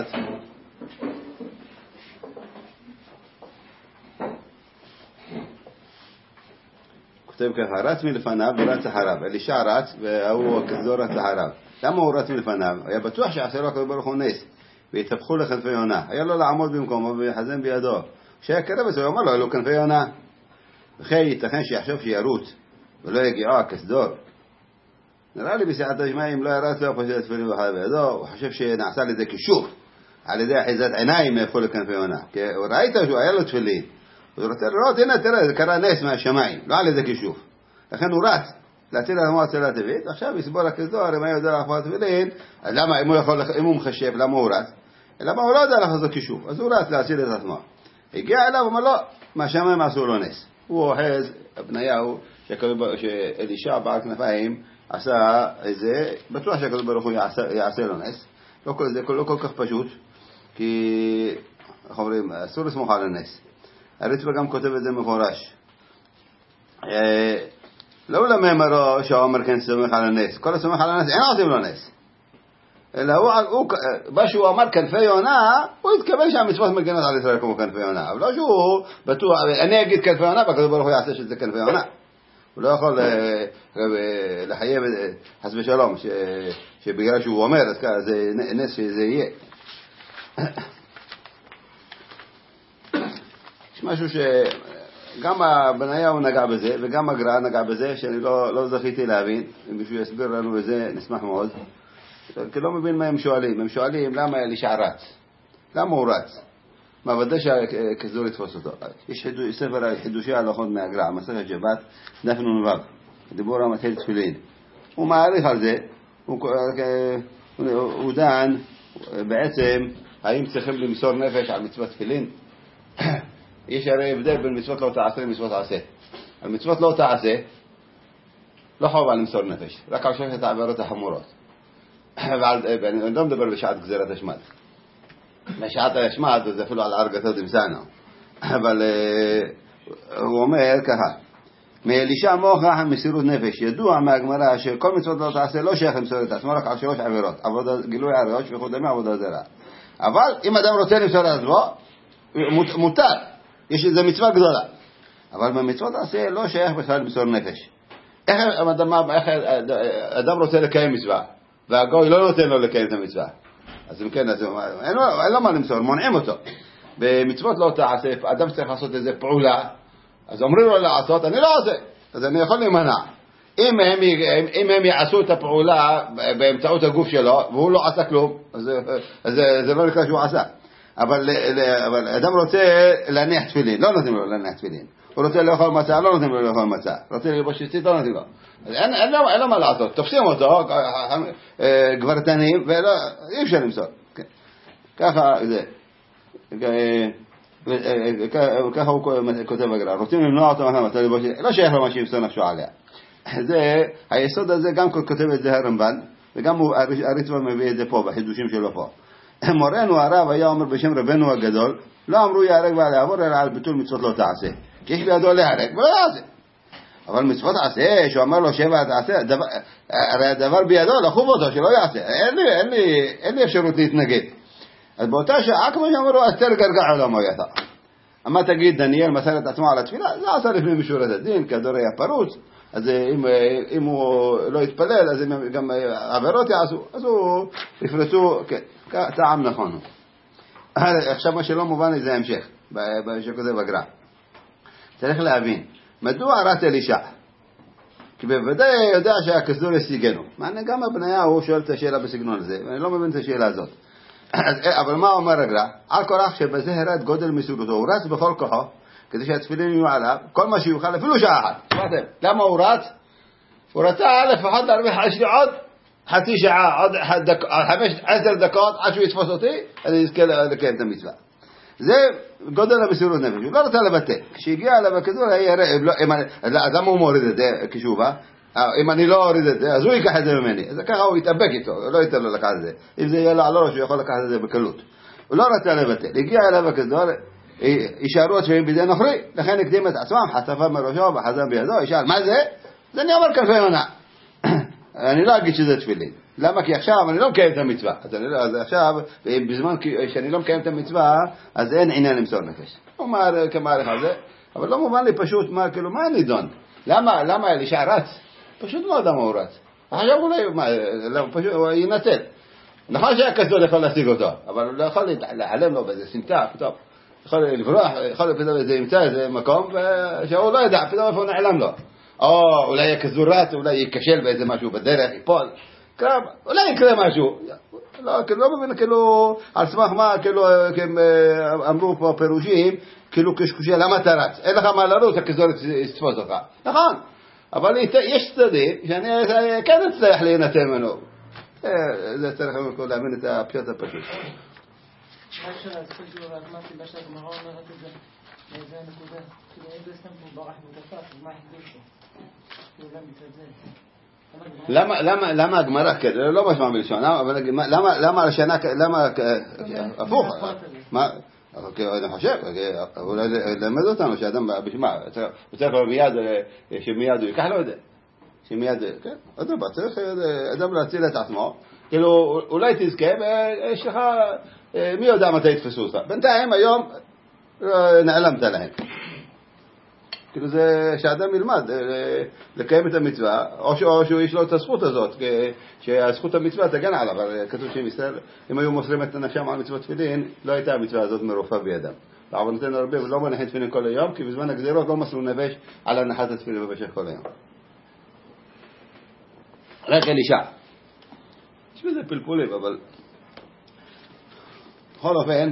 כותב ככה, רץ מלפניו ורץ אחריו. אלישע רץ והוא הכסדור רץ אחריו. למה הוא רץ מלפניו? היה בטוח שעשה לו הקדוש ברוך הוא נס והתהפכו לכנפי יונה. היה לו לעמוד במקומו ויחזן בידו. כשהיה קרב אז הוא אמר לו, אלו כנפי יונה. וכי ייתכן שיחשוב שירוץ ולא יגיעו הכסדור. נראה לי בסייעתא דשמיא אם לא ירץ לו פשוט תפילין וחד בידו, הוא חושב שנעשה לזה קישור על ידי אחיזת עיניים מאיפה לכנפי יונה, כי הוא ראית שהוא היה לו תפילין, הוא רוצה לראות, הנה תראה, זה קרה נס מהשמיים, לא על ידי קישור, לכן הוא רץ להציל את עצמו הצלה טבעית. עכשיו יסבור הכסדור, אם היה יודע לחפות תפילין, אז למה, אם הוא, יכול, אם הוא מחשב, למה הוא רץ? למה הוא לא יודע לחפות קישור, אז הוא רץ להציל את עצמו. הגיע אליו, הוא אומר לו, מהשמיים עשו לו נס. הוא אוחז, בניהו, שאלישע בעל כנפיים עשה איזה, בטוח שהקדוש ברוך הוא יעשה, יעשה לו נס. לא כל זה, לא כל כך פשוט, כי, איך אומרים, אסור לסמוך על הנס. הרצפה גם כותב את זה מפורש. לא למאמרו שהאומר כן סומך על הנס. כל הסומך על הנס, אין עושים לו נס. אלא הוא, הוא, מה שהוא אמר כנפי יונה, הוא התכוון שהמצוות מגנות על ישראל כמו כנפי יונה. אבל לא שהוא בטוח, אני אגיד כנפי יונה, והקדוש ברוך הוא יעשה שזה כנפי יונה. הוא לא יכול לחייב חס ושלום שבגלל שהוא אומר אז זה נס שזה יהיה. יש משהו שגם בניהו נגע בזה וגם הגר"א נגע בזה שאני לא, לא זכיתי להבין. אם מישהו יסביר לנו בזה נשמח מאוד, כי לא מבין מה הם שואלים. הם שואלים למה אלישע רץ, למה הוא רץ, מה ודאי שהכסדור לתפוס אותו. יש ספר על חידושי ההלכות מהגר"א, מסכת שבת, דף נ"ו, דיבור המתחיל תפילין. הוא מעריך על זה, הוא, הוא דן בעצם האם צריכים למסור נפש על מצוות תפילין. יש הרי הבדל בין מצוות לא תעשה למצוות עשה. על מצוות לא תעשה לא חובה למסור נפש, רק על שלושת העבירות החמורות. ואני לא מדבר בשעת גזירת השמד. בשעת השמד זה אפילו על הרגתו דמסנו. אבל הוא אומר ככה, מאלישע מוכח מסירות נפש. ידוע מהגמרא שכל מצוות לא תעשה לא שייך למסור את עצמו, רק על שלוש עבירות, גילוי עריות, שפיכות דמים, עבודה זרה. אבל אם אדם רוצה למסור את עצמו מותר, יש איזו מצווה גדולה. אבל במצוות תעשה לא שייך בכלל למסור נפש. איך אדם, איך אדם רוצה לקיים מצווה והגוי לא נותן לו לקיים את המצווה, אז אם כן, אז אין לו, אין לו מה למסור, מונעים אותו. במצוות לא תעשה, אדם צריך לעשות איזו פעולה, אז אומרים לו לעשות, אני לא עושה, אז אני יכול להימנע. אם הם, אם הם יעשו את הפעולה באמצעות הגוף שלו והוא לא עשה כלום, אז, אז זה לא נקרא שהוא עשה. אבל, אבל אדם רוצה להניח תפילין, לא נותנים לו להניח תפילין. הוא רוצה לאכול מצה, לא נותנים לו לאכול מצה. רוצה ללבוש ציצית, לא נותנים לו. אז אין, אין, לו, אין לו מה לעשות. תופסים אותו, גברתנים, ואי אפשר למסור. ככה זה. ככה הוא כותב בגר"א. רוצים למנוע אותו מהמצה ללבוש ציצית, לא שייך לו מה שימסור נפשו עליה. זה, היסוד הזה גם כותב את זה הרמב"ן, וגם הרצפה מביא את זה פה, בחידושים שלו פה. מורנו הרב היה אומר בשם רבנו הגדול, לא אמרו יהרג ועל יעבור אלא על ביטול מצוות לא תעשה, כי יש בידו להרג ולא יעשה. אבל מצוות תעשה, שהוא אמר לו שבע תעשה, דבר, הרי הדבר בידו לחוב אותו שלא יעשה. אין לי, אין לי, אין לי אפשרות להתנגד. אז באותה שעה, כמו שאמרו, אסתר גרגע עולמו יצא. אמה תגיד, דניאל מסר את עצמו על התפילה, זה עשה לפני משורת הדין, כי הדור היה פרוץ, אז אם, אם הוא לא יתפלל, אז גם עבירות יעשו, אז הוא יפרצו, כן, טעם נכון הוא. עכשיו מה שלא מובן לי זה המשך, שכותב בגר"א. צריך להבין, מדוע רץ אלישע? כי בוודאי יודע שהכסדור ישיגנו. מעניין גם הבניהו שואל את השאלה בסגנון הזה, ואני לא מבין את השאלה הזאת. אבל מה אומר הגר"א? על כורח שבזה הרד גודל מסירותו, הוא רץ בכל כוחו, כדי שהתפילין יהיו עליו, כל מה שיוכל, אפילו שעה אחת. למה הוא רץ? הוא רצה לפחות להרוויח עוד חצי שעה, עוד חמש, עשר דקות, עד שהוא יתפוס אותי, אני אזכה לקיים את המצווה. זה גודל המסירות נפש, הוא לא רצה לבטל. כשהגיע אליו הכדור, אז למה הוא מוריד את זה כשהוא בא? אם אני לא אוריד את זה, אז הוא ייקח את זה ממני. אז ככה הוא יתאבק איתו, הוא לא ייתן לו לקחת את זה. אם זה יהיה לעלות, שהוא יכול לקחת את זה בקלות. הוא לא רצה לבטל. הגיע אליו הכדור, יישארו התפילין בידי נוכרי, לכן הקדים את עצמם, חטפה מראשו וחזם בידו, ישאל, מה זה? זה אני אומר כנפי יונה. אני לא אגיד שזה תפילין. למה? כי עכשיו אני לא מקיים את המצווה. אז, אני לא, אז עכשיו, בזמן שאני לא מקיים את המצווה, אז אין עניין למסור נפש. הוא אומר כמערך על זה, אבל לא מובן לי פשוט, מה, כאילו, מה הנידון? למה, למה אלישע רץ? פשוט מאוד למה הוא רץ. עכשיו אולי, מה, פשוט, הוא ינצל. נכון שהכסדור יכול להשיג אותו, אבל הוא לא יכול להעלם לו באיזה סמטה, פתאום. יכול לברוח, יכול פתאום איזה ימצא איזה מקום, שהוא לא ידע, פתאום איפה הוא נעלם לו. או אולי הכסדור רץ, אולי ייכשל באיזה משהו בדרך, ייפול. אולי יקרה משהו. לא, לא מבין, כאילו, על סמך מה, כאילו, אמרו פה פירושים, כאילו קשקושיה, למה אתה רץ? אין לך מה לרוץ, הכסדור יתפוס אותך. נכון. אבל יש צדדים שאני כן אצליח להינתן ממנו. זה צריך להבין את הפשט הפשוט. מה שהזכות שלו והגמרתי בשעת הגמרא אומרת את זה, באיזה נקודה, כאילו אין בסתם פה ברח מודפק, מה יחדוש לו? כאילו גם מתרדל. למה, למה הגמרא כזה, לא משמע מלשון, למה השנה, למה, הפוך, מה, אני חושב, אולי למד אותנו שאדם, בשביל הוא צריך מיד, שמיד הוא ייקח לו את זה, שמיד, כן, אדם, צריך אדם להציל את עצמו, כאילו, אולי תזכה, ויש לך, מי יודע מתי יתפסו אותך, בינתיים היום נעלמת להם. כאילו זה שאדם ילמד לקיים את המצווה, או שהוא יש לו את הזכות הזאת, שהזכות המצווה תגן עליו, אבל כתוב שאם ישראל, אם היו מוסרים את הנפשם על מצוות תפילין, לא הייתה המצווה הזאת מרופה בידם. בעוונותינו הרבה ולא מנחים תפילין כל היום, כי בזמן הגזירות לא מסרו נפש על הנחת התפילין במשך כל היום. רק אלישע. יש בזה פלפולים, אבל בכל אופן,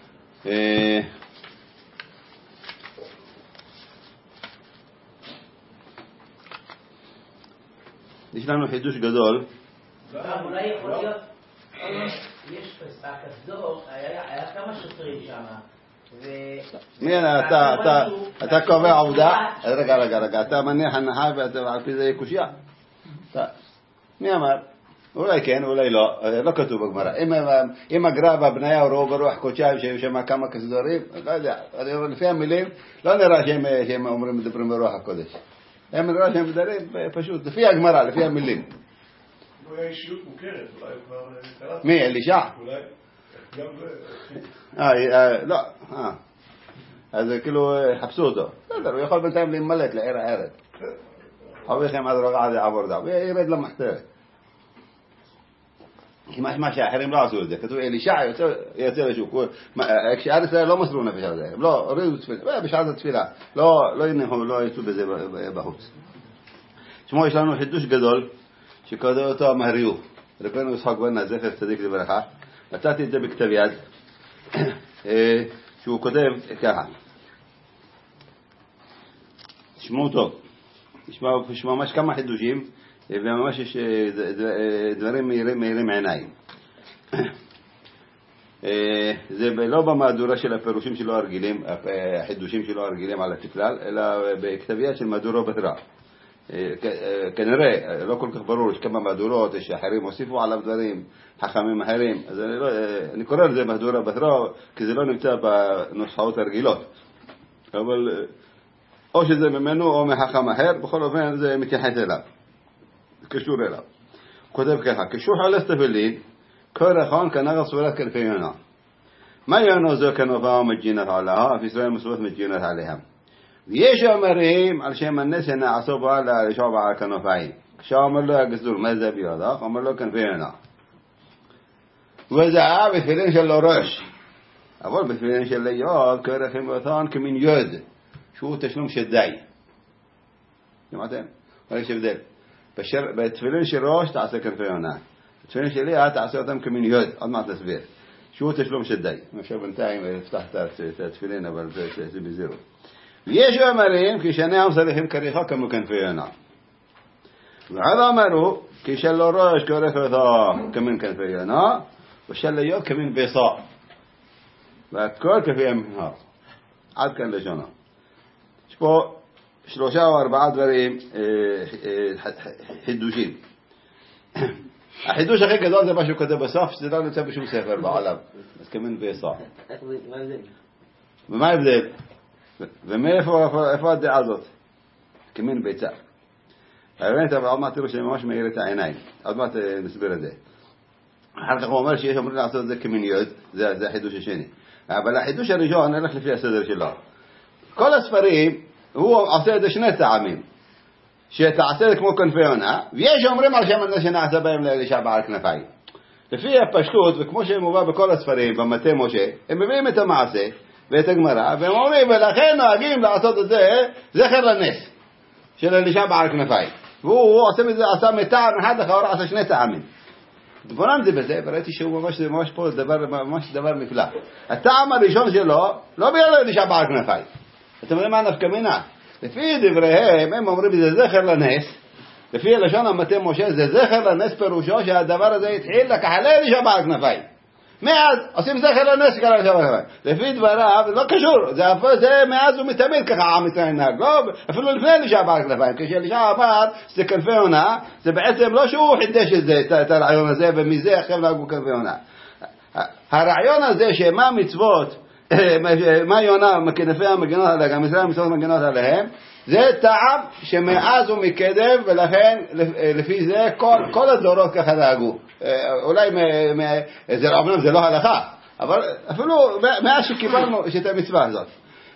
יש לנו חידוש גדול. אולי יכול להיות, יש הכסדור, היה כמה שוטרים שם. מי אתה קובע עובדה? רגע, רגע, רגע, אתה מניח הנחה ועל פי זה קושיה. מי אמר? אולי כן, אולי לא, לא כתוב בגמרא. אם הגר"א והבניהו ראו ברוח קודשיים שהיו שם כמה כסדורים, לא יודע, לפי המילים, לא נראה שהם אומרים מדברים ברוח הקודש. הם נראה שהם מדברים פשוט, לפי הגמרא, לפי המילים. הוא היה אישיות מוכרת, אולי כבר קראתי. מי, אלישע? אולי, גם זה. אה, לא, אה. אז כאילו חפשו אותו. בסדר, הוא יכול בינתיים להימלט לעיר הערד. חוויכם עד רגע עד עבור דעו, וירד למחתרת. כי מה שהאחרים לא עשו את זה, כתוב אלישע יוצא לשוק, כשעד ישראל לא מסרו נפש על זה, הם לא הורידו תפילה, בשעת התפילה, לא ינחו, לא יצאו בזה בחוץ. שמו יש לנו חידוש גדול, שכותב אותו המהריו, רבנו יצחק בן זכר צדיק לברכה, נתתי את זה בכתב יד, שהוא כותב ככה, תשמעו טוב, יש ממש כמה חידושים, וממש יש דברים מהירים עיניים. זה לא במהדורה של הפירושים שלו הרגילים, החידושים שלו הרגילים על התכלל, אלא בכתביה של מהדורו בתרא. כנראה, לא כל כך ברור, יש כמה מהדורות, יש אחרים הוסיפו עליו דברים, חכמים אחרים, אז אני, לא, אני קורא לזה מהדורה בתרא, כי זה לא נמצא בנוסחאות הרגילות. אבל או שזה ממנו או מחכם אחר, בכל אופן זה מתייחס אליו. קשור אליו. הוא כותב ככה, כשהוא חולס תפילין, כל רחון כנראה סורת כנפי יונה. מה יונו זו כנופה ומג'ינת עליה, וישראל מסורת מג'ינת עליהם. ויש אומרים על שם הנס שנעשו בו לשוב על כנופיים. שאומר לו הגזור, מה זה ביודך? אומר לו כנפי יונה. וזה היה בתפילין של ראש. אבל בתפילין של יוד, כרכים אותן כמין יוד, שהוא תשלום שדי. שמעתם? אבל יש הבדל. בתפילין של ראש תעשה כנפי יונה. בתפילין של יד תעשה אותם כמין יוד. עוד מעט נסביר. שהוא תשלום שדי. עכשיו בינתיים אפתח את התפילין, אבל זה בזירות. ויש אומרים כשניהם צריכים כריכה כמו כנפי יונה. ועוד אמרו כשל ראש כרך אותו כמין כנפי יונה, ושל יוד כמין ביסה. והכל כפי המנהר. עד כאן לשונה. יש פה שלושה או ארבעה דברים חידושים. החידוש הכי גדול זה מה שהוא כותב בסוף, שזה לא נמצא בשום ספר בעולם. אז כמין ביסה. מה ההבדל? ומה ההבדל? ומאיפה הדעה הזאת? כמין ביצה. האמת, אבל עוד מעט תראו שממש מאיר את העיניים. עוד מעט נסביר את זה. אחר כך הוא אומר שיש אומרים לעשות את זה כמין יוד, זה החידוש השני. אבל החידוש הראשון נלך לפי הסדר שלו. כל הספרים, הוא עושה את זה שני טעמים. שתעשה את זה כמו כנפי יונה, ויש אומרים על שם הזה שנעשה בהם לאלישע בעל כנפיים. לפי הפשטות, וכמו שמובא בכל הספרים, במטה משה, הם מביאים את המעשה ואת הגמרא, והם אומרים, ולכן נוהגים לעשות את זה זכר לנס של אלישע בעל כנפיים. והוא עושה את זה, עשה מטעם אחד לכאורה, עשה שני טעמים. דבונם זה בזה, וראיתי שהוא ממש, ממש פה דבר, ממש דבר נפלא. הטעם הראשון שלו, לא בגלל אלישע בעל כנפיים. אתם יודעים מה נפקא מינה? לפי דבריהם, הם אומרים זה זכר לנס, לפי לשון המטה משה, זה זכר לנס פירושו שהדבר הזה התחיל לקהל אלישע בעל כנפיים. מאז עושים זכר לנס כלל אלישע בעל כנפיים. לפי דבריו, לא קשור, זה, זה מאז ומתמיד ככה עם ישראל נהג, לא, אפילו לפני אלישע בעל כנפיים, כשאלישע אמר, זה כנפי יונה, זה בעצם לא שהוא חידש את זה, את הרעיון הזה, ומזה עכשיו נהגו כנפי יונה. הרעיון הזה שמה מצוות, מה יונה כנפי המגנות עליהם, גם ישראל מצוות מגנות עליהם, זה טעם שמאז הוא מקדם, ולכן לפי זה כל, כל הדורות ככה נהגו. אולי זה, זה לא הלכה, אבל אפילו מאז שקיבלנו את המצווה הזאת.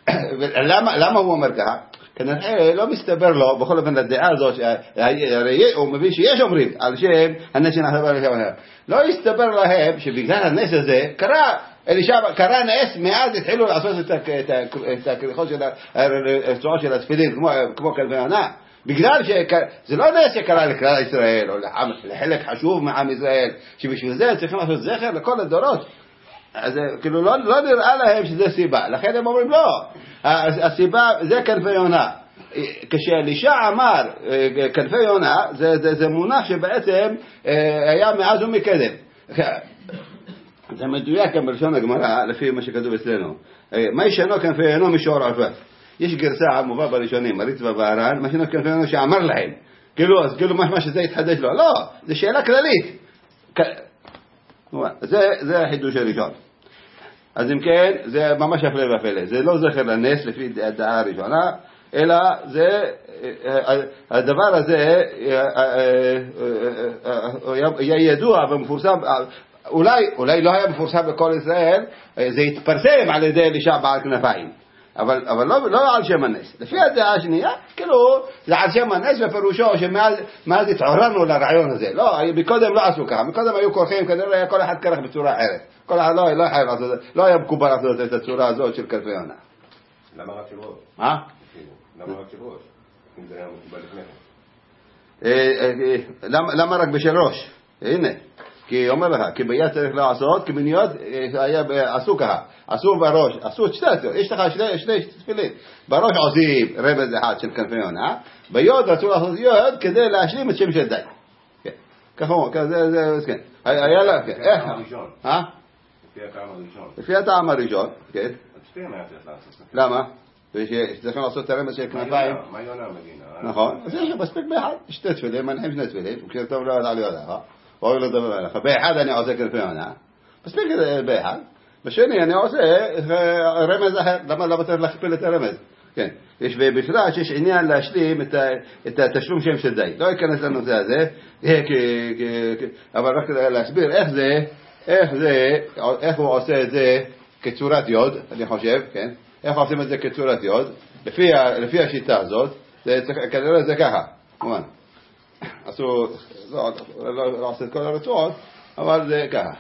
למה, למה הוא אומר ככה? כנראה לא מסתבר לו, בכל אופן לדעה הזאת, הרי הוא מבין שיש אומרים על שם הנס שנעשה באלישע. לא יסתבר להם שבגלל הנס הזה קרה, אלישע, קרה נס, מאז התחילו לעשות את הכריכות של הרצועות של התפילין, כמו כנפי יונה. בגלל שזה לא נס שקרה לכלל ישראל, או לחלק חשוב מעם ישראל, שבשביל זה צריכים לעשות זכר לכל הדורות. אז כאילו לא, לא נראה להם שזה סיבה. לכן הם אומרים לא, הסיבה זה כנפי יונה. כשאלישע אמר כנפי יונה, זה, זה, זה מונח שבעצם היה מאז ומקדם. זה מדויק גם בלשון הגמרא, לפי מה שכתוב אצלנו. מה ישנו כנפי יונה משור עפף? יש גרסה מובא בראשונים, הריטב"א והר"ן, מה ישנו כנפי יונה שאמר להם. כאילו, אז כאילו מה שזה יתחדש לו. לא, זה שאלה כללית. זה, זה החידוש הראשון. אז אם כן, זה ממש הפלא ופלא. זה לא זכר לנס לפי הדעה הראשונה, אלא זה, הדבר הזה היה ידוע ומפורסם, אולי, אולי לא היה מפורסם בכל ישראל, זה התפרסם על ידי אלישע בעל כנפיים. אבל, אבל לא, לא על שם הנס. לפי הדעה השנייה, כאילו, זה על שם הנס ופירושו שמאז התעוררנו לרעיון הזה. לא, בקודם לא עשו ככה. בקודם היו כורכים, כנראה כל אחד כרך בצורה אחרת. כל אחד לא, לא, לא, לא היה מקובל לעשות את הצורה הזאת של כנפי יונה. למה רק של ראש? מה? למה רק של ראש? אם זה היה מקובל לפני. למה רק בשל ראש? הנה. כי אומר לך, כי ביד צריך לעשות, כי בניות עשו ככה, עשו בראש, עשו שתי, יש לך שני, שני תפילין, בראש עושים רבז אחד של כנפי יונה, ביוד רצו לעשות יוד כדי להשלים את שם של די. ככה הוא, זה, זה, כן. היה לה, לפי הטעם הראשון. אה? לפי הטעם הראשון. לפי הטעם הראשון, כן. אז שתיהם היה צריך לעשות. למה? שצריכים לעשות את הרמז של כנפיים. מה יונה מגינה? נכון, אז יש מספיק באחד, שתי תפילין, מנחים שני תפילין, וכשטוב לא ידע לי יודעה. או לא דבר עליך. באחד אני עושה כנפי יונה, מספיק באחד. בשני אני עושה רמז אחר. למה לא צריך להכפיל את הרמז? כן. יש בכלל שיש עניין להשלים את התשלום שם של די. לא ייכנס לנושא הזה, אבל רק להסביר איך זה, איך זה, איך הוא עושה את זה כצורת יוד, אני חושב, כן? איך עושים את זה כצורת יוד? לפי, לפי השיטה הזאת, זה צריך, כנראה זה ככה, כמובן. עשו, לא, לא, לא עשו את כל הרצועות, אבל זה ככה.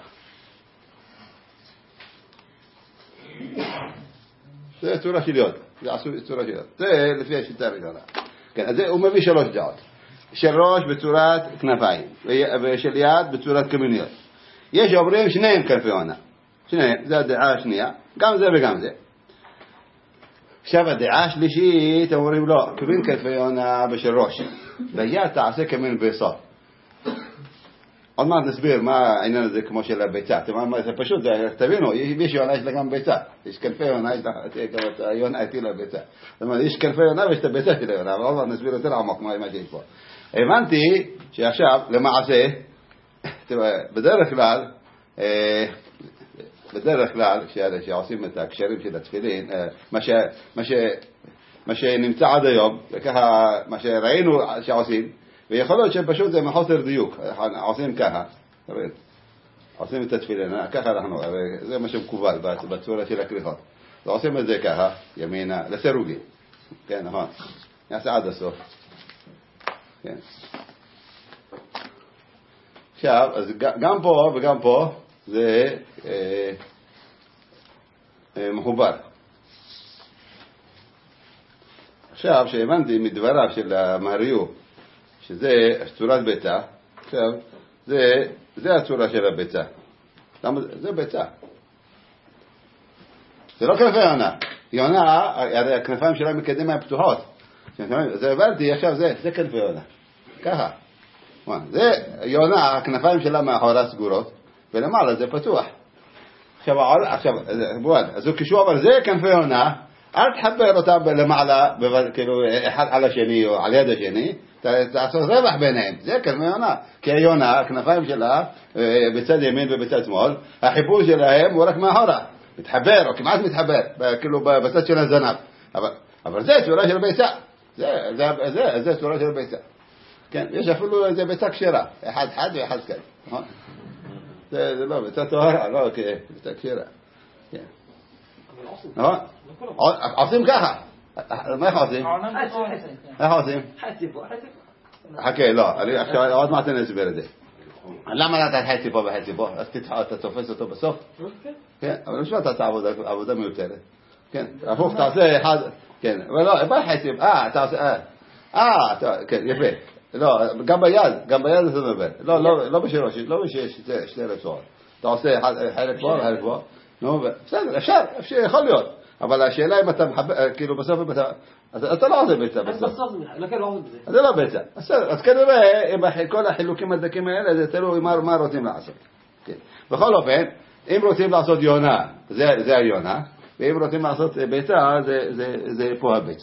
זה צורה של יוד, זה עשו צורה של יוד. זה לפי השיטה הראשונה. כן, אז זה, הוא מביא שלוש דעות. של ראש בצורת כנפיים, ושל יד בצורת כמיניות. יש אומרים שניהם כנפי עונה. שניהם, זה הדעה השנייה, גם זה וגם זה. עכשיו הדעה השלישית, אומרים לא, כמין כנפי עונה בשל ראש. ויד תעשה כמין ביצה. עוד מעט נסביר מה העניין הזה כמו של הביצה. זה פשוט, תבינו, יש יונה יש לה גם ביצה. יש כנפי עונה, יש לה יונה איתי לה ביצה. זאת אומרת, יש כנפי עונה ויש את הביצה של היונה, אבל עוד מעט נסביר יותר עמוק מה שיש פה. הבנתי שעכשיו, למעשה, בדרך כלל, בדרך כלל, שעושים את הקשרים של התפילין, מה שנמצא עד היום, וככה, מה שראינו שעושים, ויכול להיות שפשוט זה מחוסר דיוק, עושים ככה, עושים את התפילין, ככה אנחנו, זה מה שמקובל בצורה של הכריכות. ועושים את זה ככה, ימינה, לסירוגים, כן, נכון, נעשה עד הסוף. כן. עכשיו, אז גם פה וגם פה זה אה, אה, מחובר. עכשיו, שהבנתי מדבריו של המהריו, שזה צורת ביצה, עכשיו, זה, זה הצורה של הביצה. למה? זה ביצה. זה לא כנפי יונה. יונה, הרי הכנפיים שלה מקדימה פתוחות. זה הבנתי, עכשיו זה, זה כנפי יונה. ככה. זה יונה, הכנפיים שלה מאחורה סגורות, ולמעלה זה פתוח. עכשיו, עכשיו, בואו, אז הוא כשהוא אבל זה כנפי יונה, אל תחבר אותם למעלה, כאילו, אחד על השני או על יד השני, תעשו רווח ביניהם. זה כנפי יונה. כי היונה, הכנפיים שלה, בצד ימין ובצד שמאל, החיבור שלהם הוא רק מאחורה. מתחבר, או כמעט מתחבר, כאילו, בצד של הזנב. אבל, אבל זה צורה של ביצה. זה, זה, זה, זה צורה של ביצה. כן, יש אפילו איזה ביצה כשרה, אחד חד ואחד כאן, נכון? זה, זה לא, ביצה טהרה, לא, ביצה כשרה. כן. נכון? עושים ככה. מה איך עושים? איך עושים? חכה, לא, עכשיו עוד מעט נסביר את זה. למה נתת חצי פה וחצי פה? אז אתה תופס אותו בסוף? כן, אבל משמע אתה עושה עבודה מיותרת. כן, הפוך, תעשה אחד, כן, אבל לא, מה חצי? אה, אתה עושה, אה, כן, יפה. לא, גם ביד, גם ביד אתה מדבר. לא, לא, לא בשלוש, לא בשש, שתי רצועות. אתה עושה חלק פה וחלק פה. נו, בסדר, אפשר, אפשר, יכול להיות. אבל השאלה אם אתה מחבר, כאילו בסוף אתה לא עושה ביצה בסוף. בסוף זה לא עושה ביצה. זה לא ביצה. אז כנראה, כל החילוקים הדקים האלה, זה תלוי מה רוצים לעשות. בכל אופן, אם רוצים לעשות יונה, זה היונה, ואם רוצים לעשות ביצה, זה פה הביצה.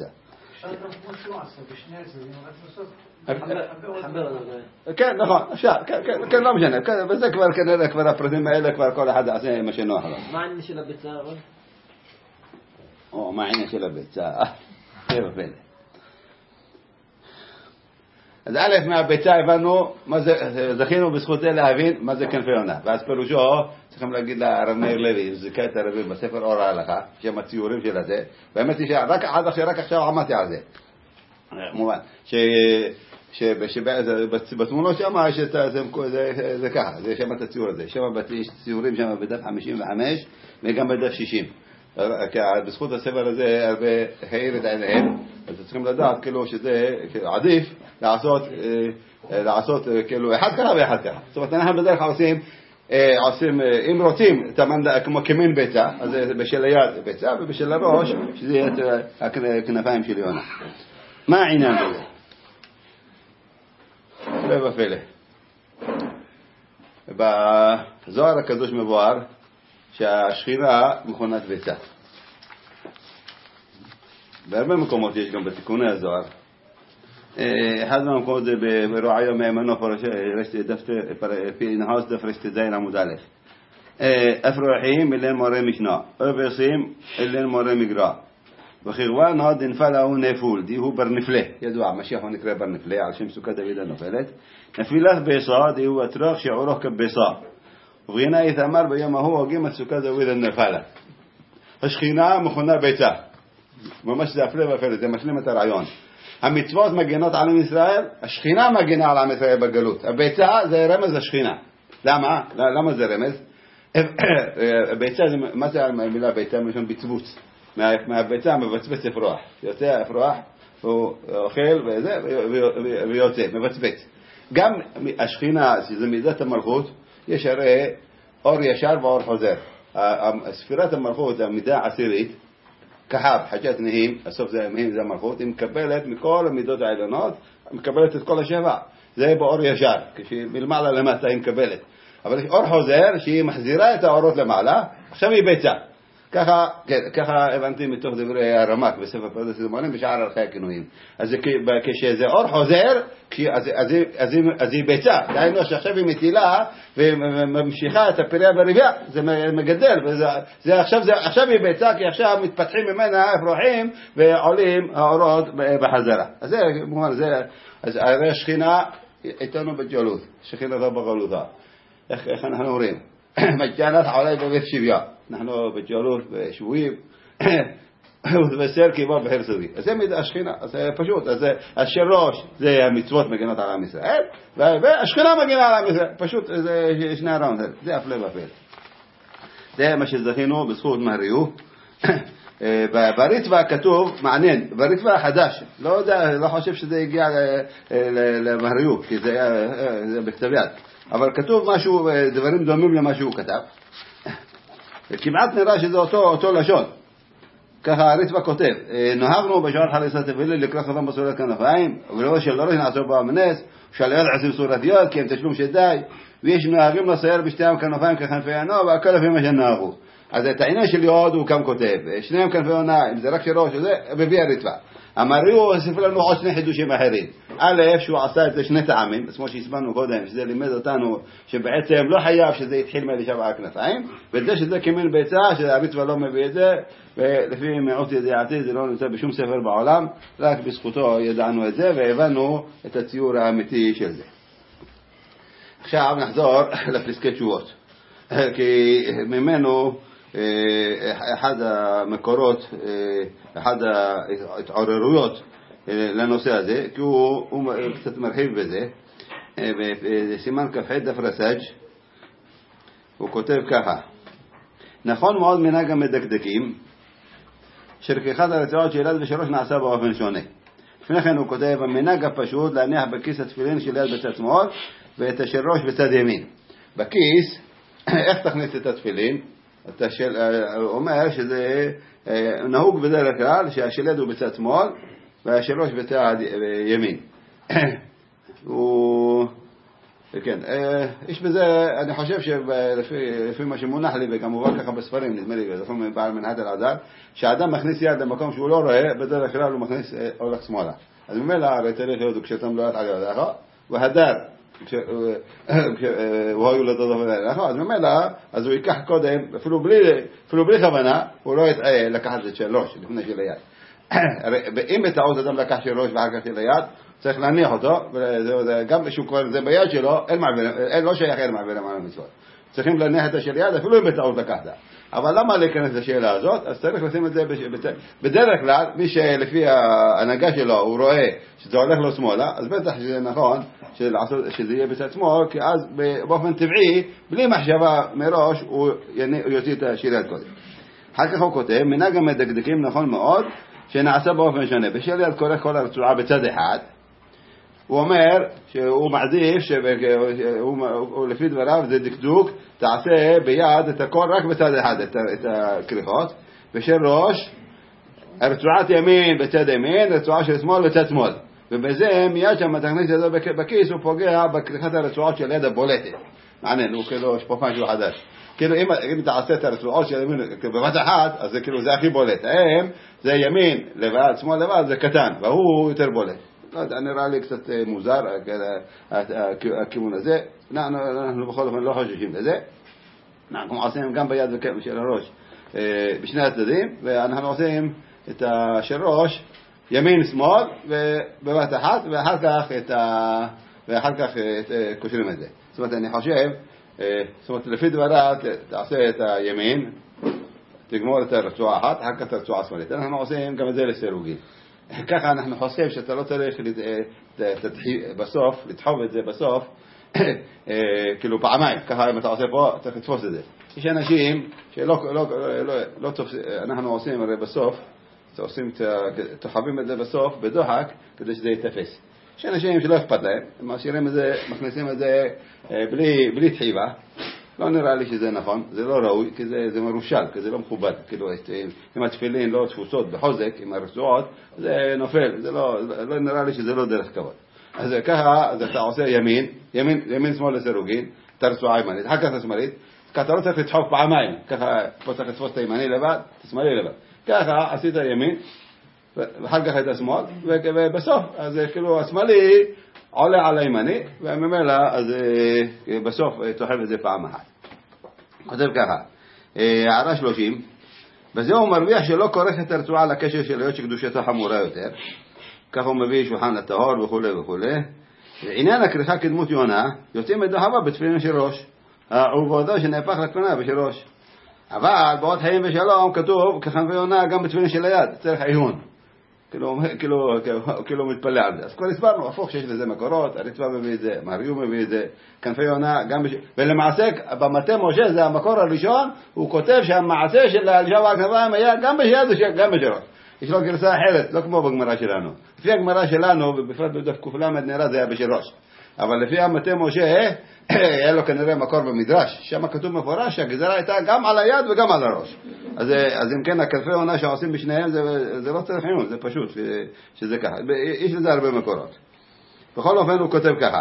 כן, נכון, אפשר, כן, לא משנה, וזה כבר כנראה, כבר הפרטים האלה, כבר כל אחד עושה מה שנוח לו. מה העניין של הביצה, אבל? או, מה העניין של הביצה? זה בפלא. אז א' מהביצה הבנו, זכינו בזכות זה להבין מה זה כנפי יונה, ואז פירושו, צריכים להגיד לרב מאיר לוי, זיכה את הרבי בספר אור ההלכה, שהם הציורים של הזה, באמת שרק עד עכשיו, רק עכשיו עמדתי על זה. מובן, שבתמונות שם זה ככה, זה שם את הציור הזה, שם יש ציורים שם בדף חמישים וחמש וגם בדף שישים. בזכות הספר הזה הרבה העיר את עיניהם, אז צריכים לדעת כאילו שזה עדיף לעשות, לעשות כאילו אחד ככה ואחד ככה. זאת אומרת, אנחנו בדרך עושים, עושים, אם רוצים, כמו כמין ביצה, אז זה בשל היד ביצה, ובשל הראש, שזה יהיה הכנפיים של יונה. מה העניין בזה? לא בפלא. בזוהר הקדוש מבואר שהשכינה מכונת ביצה. בהרבה מקומות יש גם בתיקוני הזוהר. אחד מהמקומות זה ברועי מהימנו פי נהוס דף רשת זין עמוד א'. אפרוחים אלן מורה משנה, אברסים אלן מורה מגרע. וחירואן עוד נפל הוא נפול, די הוא ברנפלה. ידוע, משיח הוא נקרא ברנפלה, על שם סוכת דוד הנופלת. נפילת ביסה, די הוא אתרח שעורך כביסה. ובגינה יתאמר ביום ההוא הוגים את סוכת דוד הנפלה. השכינה מכונה ביצה. ממש זה הפלא ופלא, זה משלים את הרעיון. המצוות מגנות על עם ישראל, השכינה מגנה על עם ישראל בגלות. הביצה זה רמז השכינה. למה? למה זה רמז? ביצה, מה זה המילה ביצה? מלשון בצבוץ. מהביצה מבצבץ אפרוח. יוצא אפרוח, הוא אוכל וזה, ויוצא, מבצבץ. גם השכינה, שזה מידת המלכות, יש הרי אור ישר ואור חוזר. ספירת המלכות, המידה העשירית, כחב, חג'ת נהים, הסוף זה נהים, זה המלכות, היא מקבלת מכל המידות העליונות, מקבלת את כל השבע. זה באור ישר, כשמלמעלה למטה היא מקבלת. אבל יש אור חוזר שהיא מחזירה את האורות למעלה, עכשיו היא ביצה. ככה, כן, ככה הבנתי מתוך דברי הרמ"ק בספר פרדס זמנים בשער ערכי הכינויים. אז כשזה אור חוזר, אז, אז, אז, אז היא ביצה. דהיינו שעכשיו היא מטילה וממשיכה את הפריה ברבייה, זה מגדל. וזה, זה, עכשיו, זה, עכשיו היא ביצה, כי עכשיו מתפתחים ממנה אפרוחים ועולים האורות בחזרה. אז זה, זה, אז הרי השכינה איתנו בג'לות, שכינה בגלותה. איך, איך אנחנו אומרים? מג'נת עולי בבית שוויה. אנחנו בג'לות שבויים ובסר קיבה בחיר סובי. אז זה מידה השכינה, אז פשוט, אז השלוש זה המצוות מגנות על עם ישראל, והשכינה מגנה על עם ישראל, פשוט זה שני הרעיון, זה הפלא ופלא. זה מה שזכינו בזכות מהריו. בריטווה כתוב, מעניין, בריטווה החדש, לא יודע, לא חושב שזה הגיע למהריו, כי זה בכתב יד, אבל כתוב משהו, דברים דומים למה שהוא כתב. כמעט נראה שזה אותו, אותו לשון. ככה הריטווה כותב, נוהגנו בשער חריסת תפילה לקרוא חתם בסורת כנפיים, ולא שלא ראש נעשו בה מנס, ושאל עשים סורת יד, כי הם תשלום שדי, ויש נוהגים לסייר בשתיהם כנפיים ככנפי ענו, והכל לפי מה שנהגו. אז את העניין של יוד הוא כאן כותב, שניהם כנפי עוניים, זה רק שלוש, זה מביא הריטווה. המריו הוסיף לנו עוד שני חידושים אחרים. א', שהוא עשה את זה שני טעמים, כמו שהסברנו קודם, שזה לימד אותנו שבעצם לא חייב שזה יתחיל מלשבע הכנפיים, וזה שזה כמין ביצה, שהריטווה לא מביא את זה, ולפי מיעוט ידיעתי זה לא נמצא בשום ספר בעולם, רק בזכותו ידענו את זה, והבנו את הציור האמיתי של זה. עכשיו נחזור לפסקי תשובות, כי ממנו אחד המקורות, אחד ההתעוררויות לנושא הזה, כי הוא, הוא קצת מרחיב בזה, בסימן כ"ח דף רס"ג, הוא כותב ככה: נכון מאוד מנהג המדקדקים, שרקיחת הרצועות של יד ושלוש נעשה באופן שונה. לפני כן הוא כותב, המנהג הפשוט להניח בכיס התפילין של יד בצד שמאל, ואת השל ראש בצד ימין. בכיס, איך תכניס את התפילין? אתה של, הוא אומר שזה נהוג בדרך כלל שהשלד הוא בצד שמאל והשלוש בצד ימין. הוא, כן, יש בזה, אני חושב שלפי מה שמונח לי וכמובן ככה בספרים, נדמה לי, לפעמים מבעל מנהד על עדר, שהאדם מכניס יד למקום שהוא לא רואה, בדרך כלל הוא מכניס הולך שמאלה. אז ממילא הרי צריך להיות כשאתם לא יד על ידך, והדר והוא יולדו דומה לך, אז ממילא, אז הוא ייקח קודם, אפילו בלי, אפילו בלי כוונה, הוא לא יתעיה לקחת את של ראש, לפני של היד. אם בטעות אדם לקח של ראש ואחר כך של היד, צריך להניח אותו, גם כשהוא כבר זה ביד שלו, אין לא שייך אין מעביר למעלה מצוות. צריכים להניח את השל יד, אפילו אם בטעות לקחת. אבל למה להיכנס לשאלה הזאת? אז צריך לשים את זה בדרך כלל, מי שלפי ההנהגה שלו הוא רואה שזה הולך לו שמאלה, אז בטח שזה נכון שזה יהיה בצד שמאל, כי אז באופן טבעי, בלי מחשבה מראש, הוא יוציא את השל יד קודם. אחר כך הוא כותב, מנהג המדקדקים נכון מאוד, שנעשה באופן שונה. בשל יד קורא כל הרצועה בצד אחד, הוא אומר שהוא מעדיף, לפי דבריו זה דקדוק, תעשה ביד את הכל רק בצד אחד, את הכריכות, ושל ראש, הרצועת ימין בצד ימין, רצועה של שמאל בצד שמאל. ובזה מיד שם תכניס את זה בכיס, הוא פוגע בכריכת הרצועות של יד הבולטת. מעניין, הוא כאילו שפופה משהו חדש. כאילו אם, אם תעשה את הרצועות של ימין בבת אחת, אז זה כאילו זה הכי בולט. הם, זה ימין לבד, שמאל לבד, זה קטן, והוא יותר בולט. לא יודע, נראה לי קצת מוזר, הכיוון הזה. אנחנו בכל אופן לא חוששים לזה. אנחנו עושים גם ביד של הראש בשני הצדדים, ואנחנו עושים את של ראש ימין שמאל ובבת אחת, ואחר כך את ה... ואחר כך קושרים את זה. זאת אומרת, אני חושב, זאת אומרת, לפי דברה תעשה את הימין, תגמור את הרצועה אחת, אחר כך את הרצועה השמאלית. אנחנו עושים גם את זה לסירוגין. ככה אנחנו חושבים שאתה לא צריך בסוף, לדחוב את זה בסוף, כאילו פעמיים, ככה אם אתה עושה פה, צריך לתפוס את זה. יש אנשים שלא, לא, לא, לא תופסים, אנחנו עושים הרי בסוף, עושים, תוחבים את זה בסוף, בדוחק, כדי שזה יתפס. יש אנשים שלא אכפת להם, הם משאירים את זה, מכניסים את זה בלי, בלי דחיבה. לא נראה לי שזה נכון, זה לא ראוי, כי זה, זה מרושל, כי זה לא מכובד. כאילו, אם התפילין לא תפוסות בחוזק, עם הרצועות, זה נופל, זה לא, לא נראה לי שזה לא דרך כבוד. אז ככה, אז אתה עושה ימין, ימין, ימין שמאל לסירוגין, את הרצועה הימנית, אחר כך את השמאלית, כי אתה לא צריך לדחוף פעמיים, ככה, פה צריך לתפוס את הימני לבד, את השמאלי לבד. ככה עשית ימין, ואחר כך את השמאל, ובסוף, אז כאילו השמאלי עולה על הימני, וממילא, אז בסוף תוחב את זה פעם אחת. כותב ככה, הערה שלושים, בזה הוא מרוויח שלא כורך את הרצועה לקשר של היות שקדושתו חמורה יותר, ככה הוא מביא שולחן לטהור וכו' וכו'. עניין הכריכה כדמות יונה, יוצאים את דחבה בתפילין של ראש, ובעודו שנהפך לכהונה בשל ראש. אבל בעוד חיים ושלום כתוב ככנפי יונה גם בתפילין של היד, צריך עיון. כאילו, כאילו, כאילו מתפלא על זה. אז כבר הסברנו, הפוך שיש לזה מקורות, הרצפה מביא את זה, מריו מביא את זה, כנפי יונה, גם בש... ולמעשה, במטה משה, זה המקור הראשון, הוא כותב שהמעשה של הלשב והכנפיים היה גם בשל וגם בשל. יש לו גרסה אחרת, לא כמו בגמרא שלנו. לפי הגמרא שלנו, ובפרט בדף קופלמד נראה, זה היה בשל ראש. אבל לפי המטה משה, היה לו כנראה מקור במדרש, שם כתוב מפורש שהגזרה הייתה גם על היד וגם על הראש. אז, אז אם כן, הכנפי עונה שעושים בשניהם, זה, זה לא צריך עיון, זה פשוט, שזה ככה. יש לזה הרבה מקורות. בכל אופן הוא כותב ככה.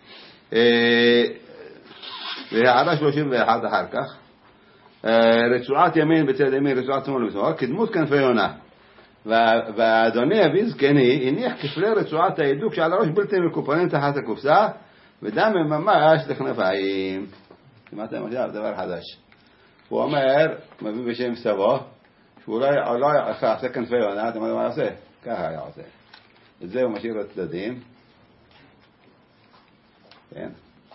והערה שלושים ואחת אחר כך, רצועת ימין בצד ימין, רצועת שמאל ובשמאל, כדמות כנפי עונה. והאדוני אבי זקני הניח כפלי רצועת ההידוק שעל הראש בלתי מקופלים תחת הקופסה, ודם ממש לכנפיים. שמעתם עכשיו דבר חדש. הוא אומר, מביא בשם סבו, שהוא לא עושה כנפי יונה, אתם יודעים מה עושה? ככה היה עושה. את זה הוא משאיר לצדדים. כן?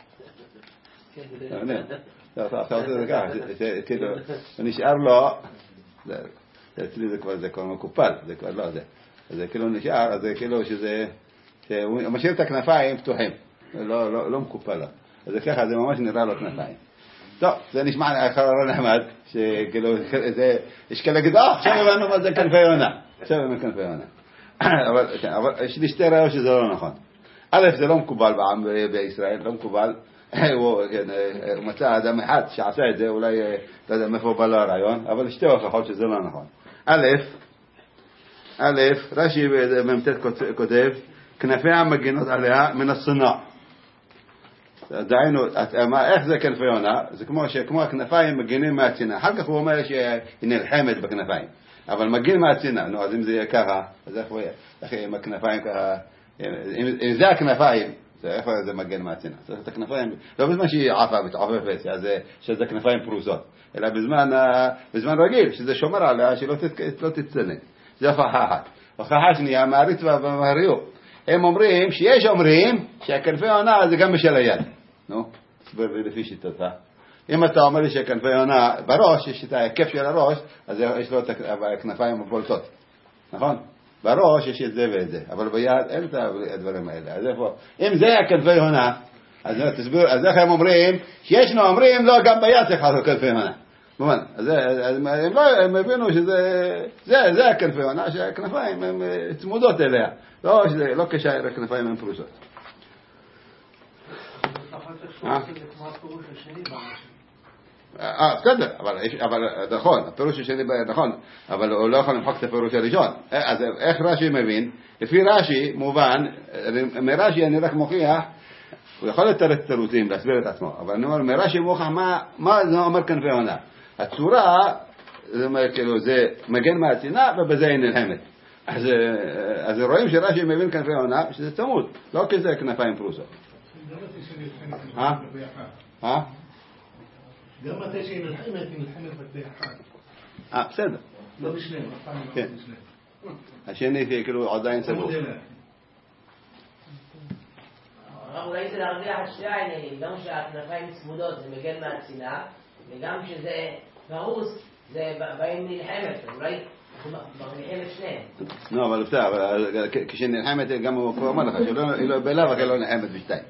עכשיו עושה את זה ככה. ונשאר לו, אצלי זה כבר, זה כבר מקופל, זה כבר לא זה. זה כאילו נשאר, זה כאילו שזה, הוא משאיר את הכנפיים פתוחים. לא, לא, לא מקופל לו. אז ככה, זה ממש נראה לו כנפיים. טוב, זה נשמע אחר לא נחמד, שכאילו, זה, יש כאלה להגיד, אה, עכשיו הבנו מה זה כנפי יונה. עכשיו הבנו כנפי יונה. אבל יש לי שתי ראיות שזה לא נכון. א', זה לא מקובל בעם בישראל, לא מקובל. הוא מצא אדם אחד שעשה את זה, אולי, לא יודע, מאיפה בא לו הרעיון, אבל שתי הוכחות שזה לא נכון. א', א', רש"י במ"ט כותב, כנפיה מגינות עליה מן השנוא. דהיינו, איך זה כנפי יונה? זה כמו שכמו הכנפיים מגינים מהצינה. אחר כך הוא אומר שהיא נלחמת בכנפיים. אבל מגין מהצינה. נו, אז אם זה יהיה ככה, אז איך הוא יהיה? איך עם הכנפיים ככה? אם זה הכנפיים, איך זה מגן מהצינה? צריך את הכנפיים, לא בזמן שהיא עפה ותעופפת, אז שזה כנפיים פרוסות. אלא בזמן, בזמן רגיל, שזה שומר עליה, שלא תצטנן. זה הוכחה אחת. הוכחה שנייה, מהרצפה ומהריו. הם אומרים שיש אומרים שהכנפי עונה זה גם בשל היד. נו, תסבר לי לפי שיטתך. אם אתה אומר לי שהכנפי עונה בראש, יש את ההיקף של הראש, אז יש לו את הכנפיים הבולטות. נכון? בראש יש את זה ואת זה, אבל ביד אין את הדברים האלה. אז איפה? אם זה הכנפי עונה, אז תסביר, אז איך הם אומרים? שישנו אומרים לא, גם ביד צריך לעשות כנפי עונה. מובן, אז הם לא, הם הבינו שזה, זה, זה הכנפי עונה, שהכנפיים הן צמודות אליה. לא, שזה לא כשהר הכנפיים הן פרוסות. אה, בסדר, אבל נכון, הפירוש השני נכון, אבל הוא לא יכול למחוק את הפירוש הראשון. אז איך רש"י מבין? לפי רש"י, מובן, מרש"י אני רק מוכיח, הוא יכול לתרץ תירוצים, להסביר את עצמו, אבל אני אומר, מרש"י מוכיח מה זה אומר כנפי עונה. הצורה, זה אומר, כאילו, זה מגן מהצינה, ובזה היא נלחמת. אז, אז רואים שרש"י מבין כנפי עונה, שזה צמוד, לא כזה כנפיים פרוסות. אה? אה? גם מתי שהיא נלחמת, היא נלחמת בדרך. אה, בסדר. לא בשניהם, אף פעם לא בשניהם. השני כאילו עדיין סגור. אולי זה להרוויח את שתי העניינים, גם שהכנפיים צמודות זה מגן מהצינה, וגם שזה פרוס, זה באים נלחמת, אולי מרוויחים את שניהם. לא, אבל בסדר, כשנלחמת גם הוא כבר אמר לך, שלא בלאו הכי לא נלחמת בשתיים.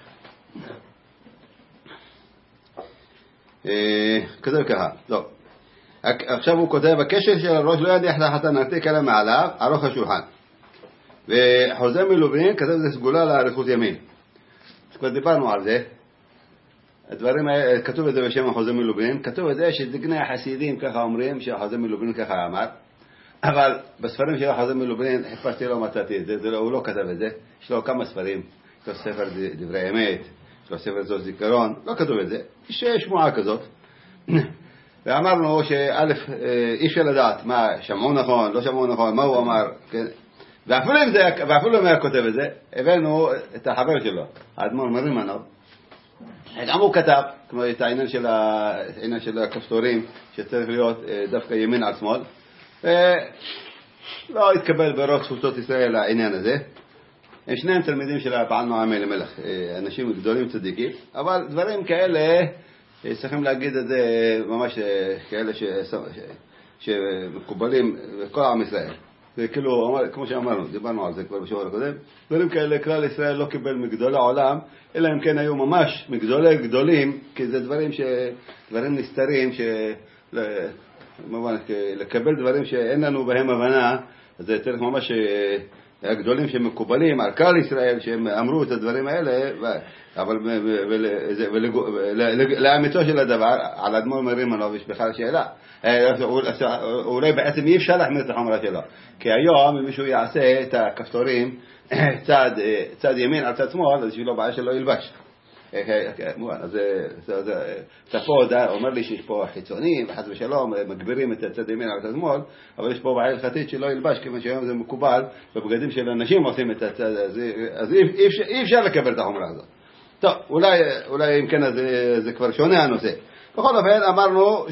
כתוב ככה, לא. עכשיו הוא כותב, הקשר של הראש לא ידיח לחתן נרתיק אלא מעליו, ארוך השולחן. וחוזה מלובלין כתב זה סגולה לאריכות ימין. אז כבר דיברנו על זה. הדברים האלה, כתוב את זה בשם החוזה מלובלין, כתוב את זה שדגני החסידים ככה אומרים שהחוזה מלובלין ככה אמר, אבל בספרים של החוזה מלובלין חיפשתי לא מצאתי את זה, זה לא, הוא לא כתב את זה, יש לו כמה ספרים, יש לו ספר דברי אמת, יש לו ספר זאת זיכרון, לא כתוב את זה, יש שמועה כזאת. ואמרנו שא' אי אפשר לדעת מה שמעו נכון, לא שמעו נכון, מה הוא אמר, כן? ואפילו אם זה, ואפילו אם היה כותב את זה, הבאנו את החבר שלו, האדמו"ר מרימנוב, גם הוא כתב, כמו את העניין של, העניין של הכפתורים, שצריך להיות דווקא ימין על שמאל, ולא התקבל בראש תפוצות ישראל העניין הזה. הם שניהם תלמידים של בעל נועם אלימלך, אנשים גדולים צדיקים, אבל דברים כאלה, צריכים להגיד את זה ממש כאלה ש... שמקובלים בכל עם ישראל. זה כאילו, כמו שאמרנו, דיברנו על זה כבר בשבוע הקודם, דברים כאלה כלל ישראל לא קיבל מגדולי העולם, אלא אם כן היו ממש מגדולי גדולים, כי זה דברים ש... דברים נסתרים, ש... לקבל דברים שאין לנו בהם הבנה, אז זה צריך ממש הגדולים שמקובלים על כלל ישראל, שהם אמרו את הדברים האלה, אבל לאמיתו של הדבר, על אדמו"ר מרימנוב יש בכלל שאלה. אולי בעצם אי אפשר להחמיר את החומרה שלו, כי היום אם מישהו יעשה את הכפתורים צד ימין על צד שמאל, אז שלא בעיה שלא ילבש. אז אתה פה אומר לי שיש פה חיצונים וחס ושלום מגבירים את הצד ימין על הצד שמאל, אבל יש פה בעיה הלכתית שלא ילבש, כיוון שהיום זה מקובל בבגדים של אנשים עושים את הצד הזה, אז אי אפשר לקבל את החומרה הזאת. טוב, אולי אם כן זה כבר שונה הנושא. בכל אופן אמרנו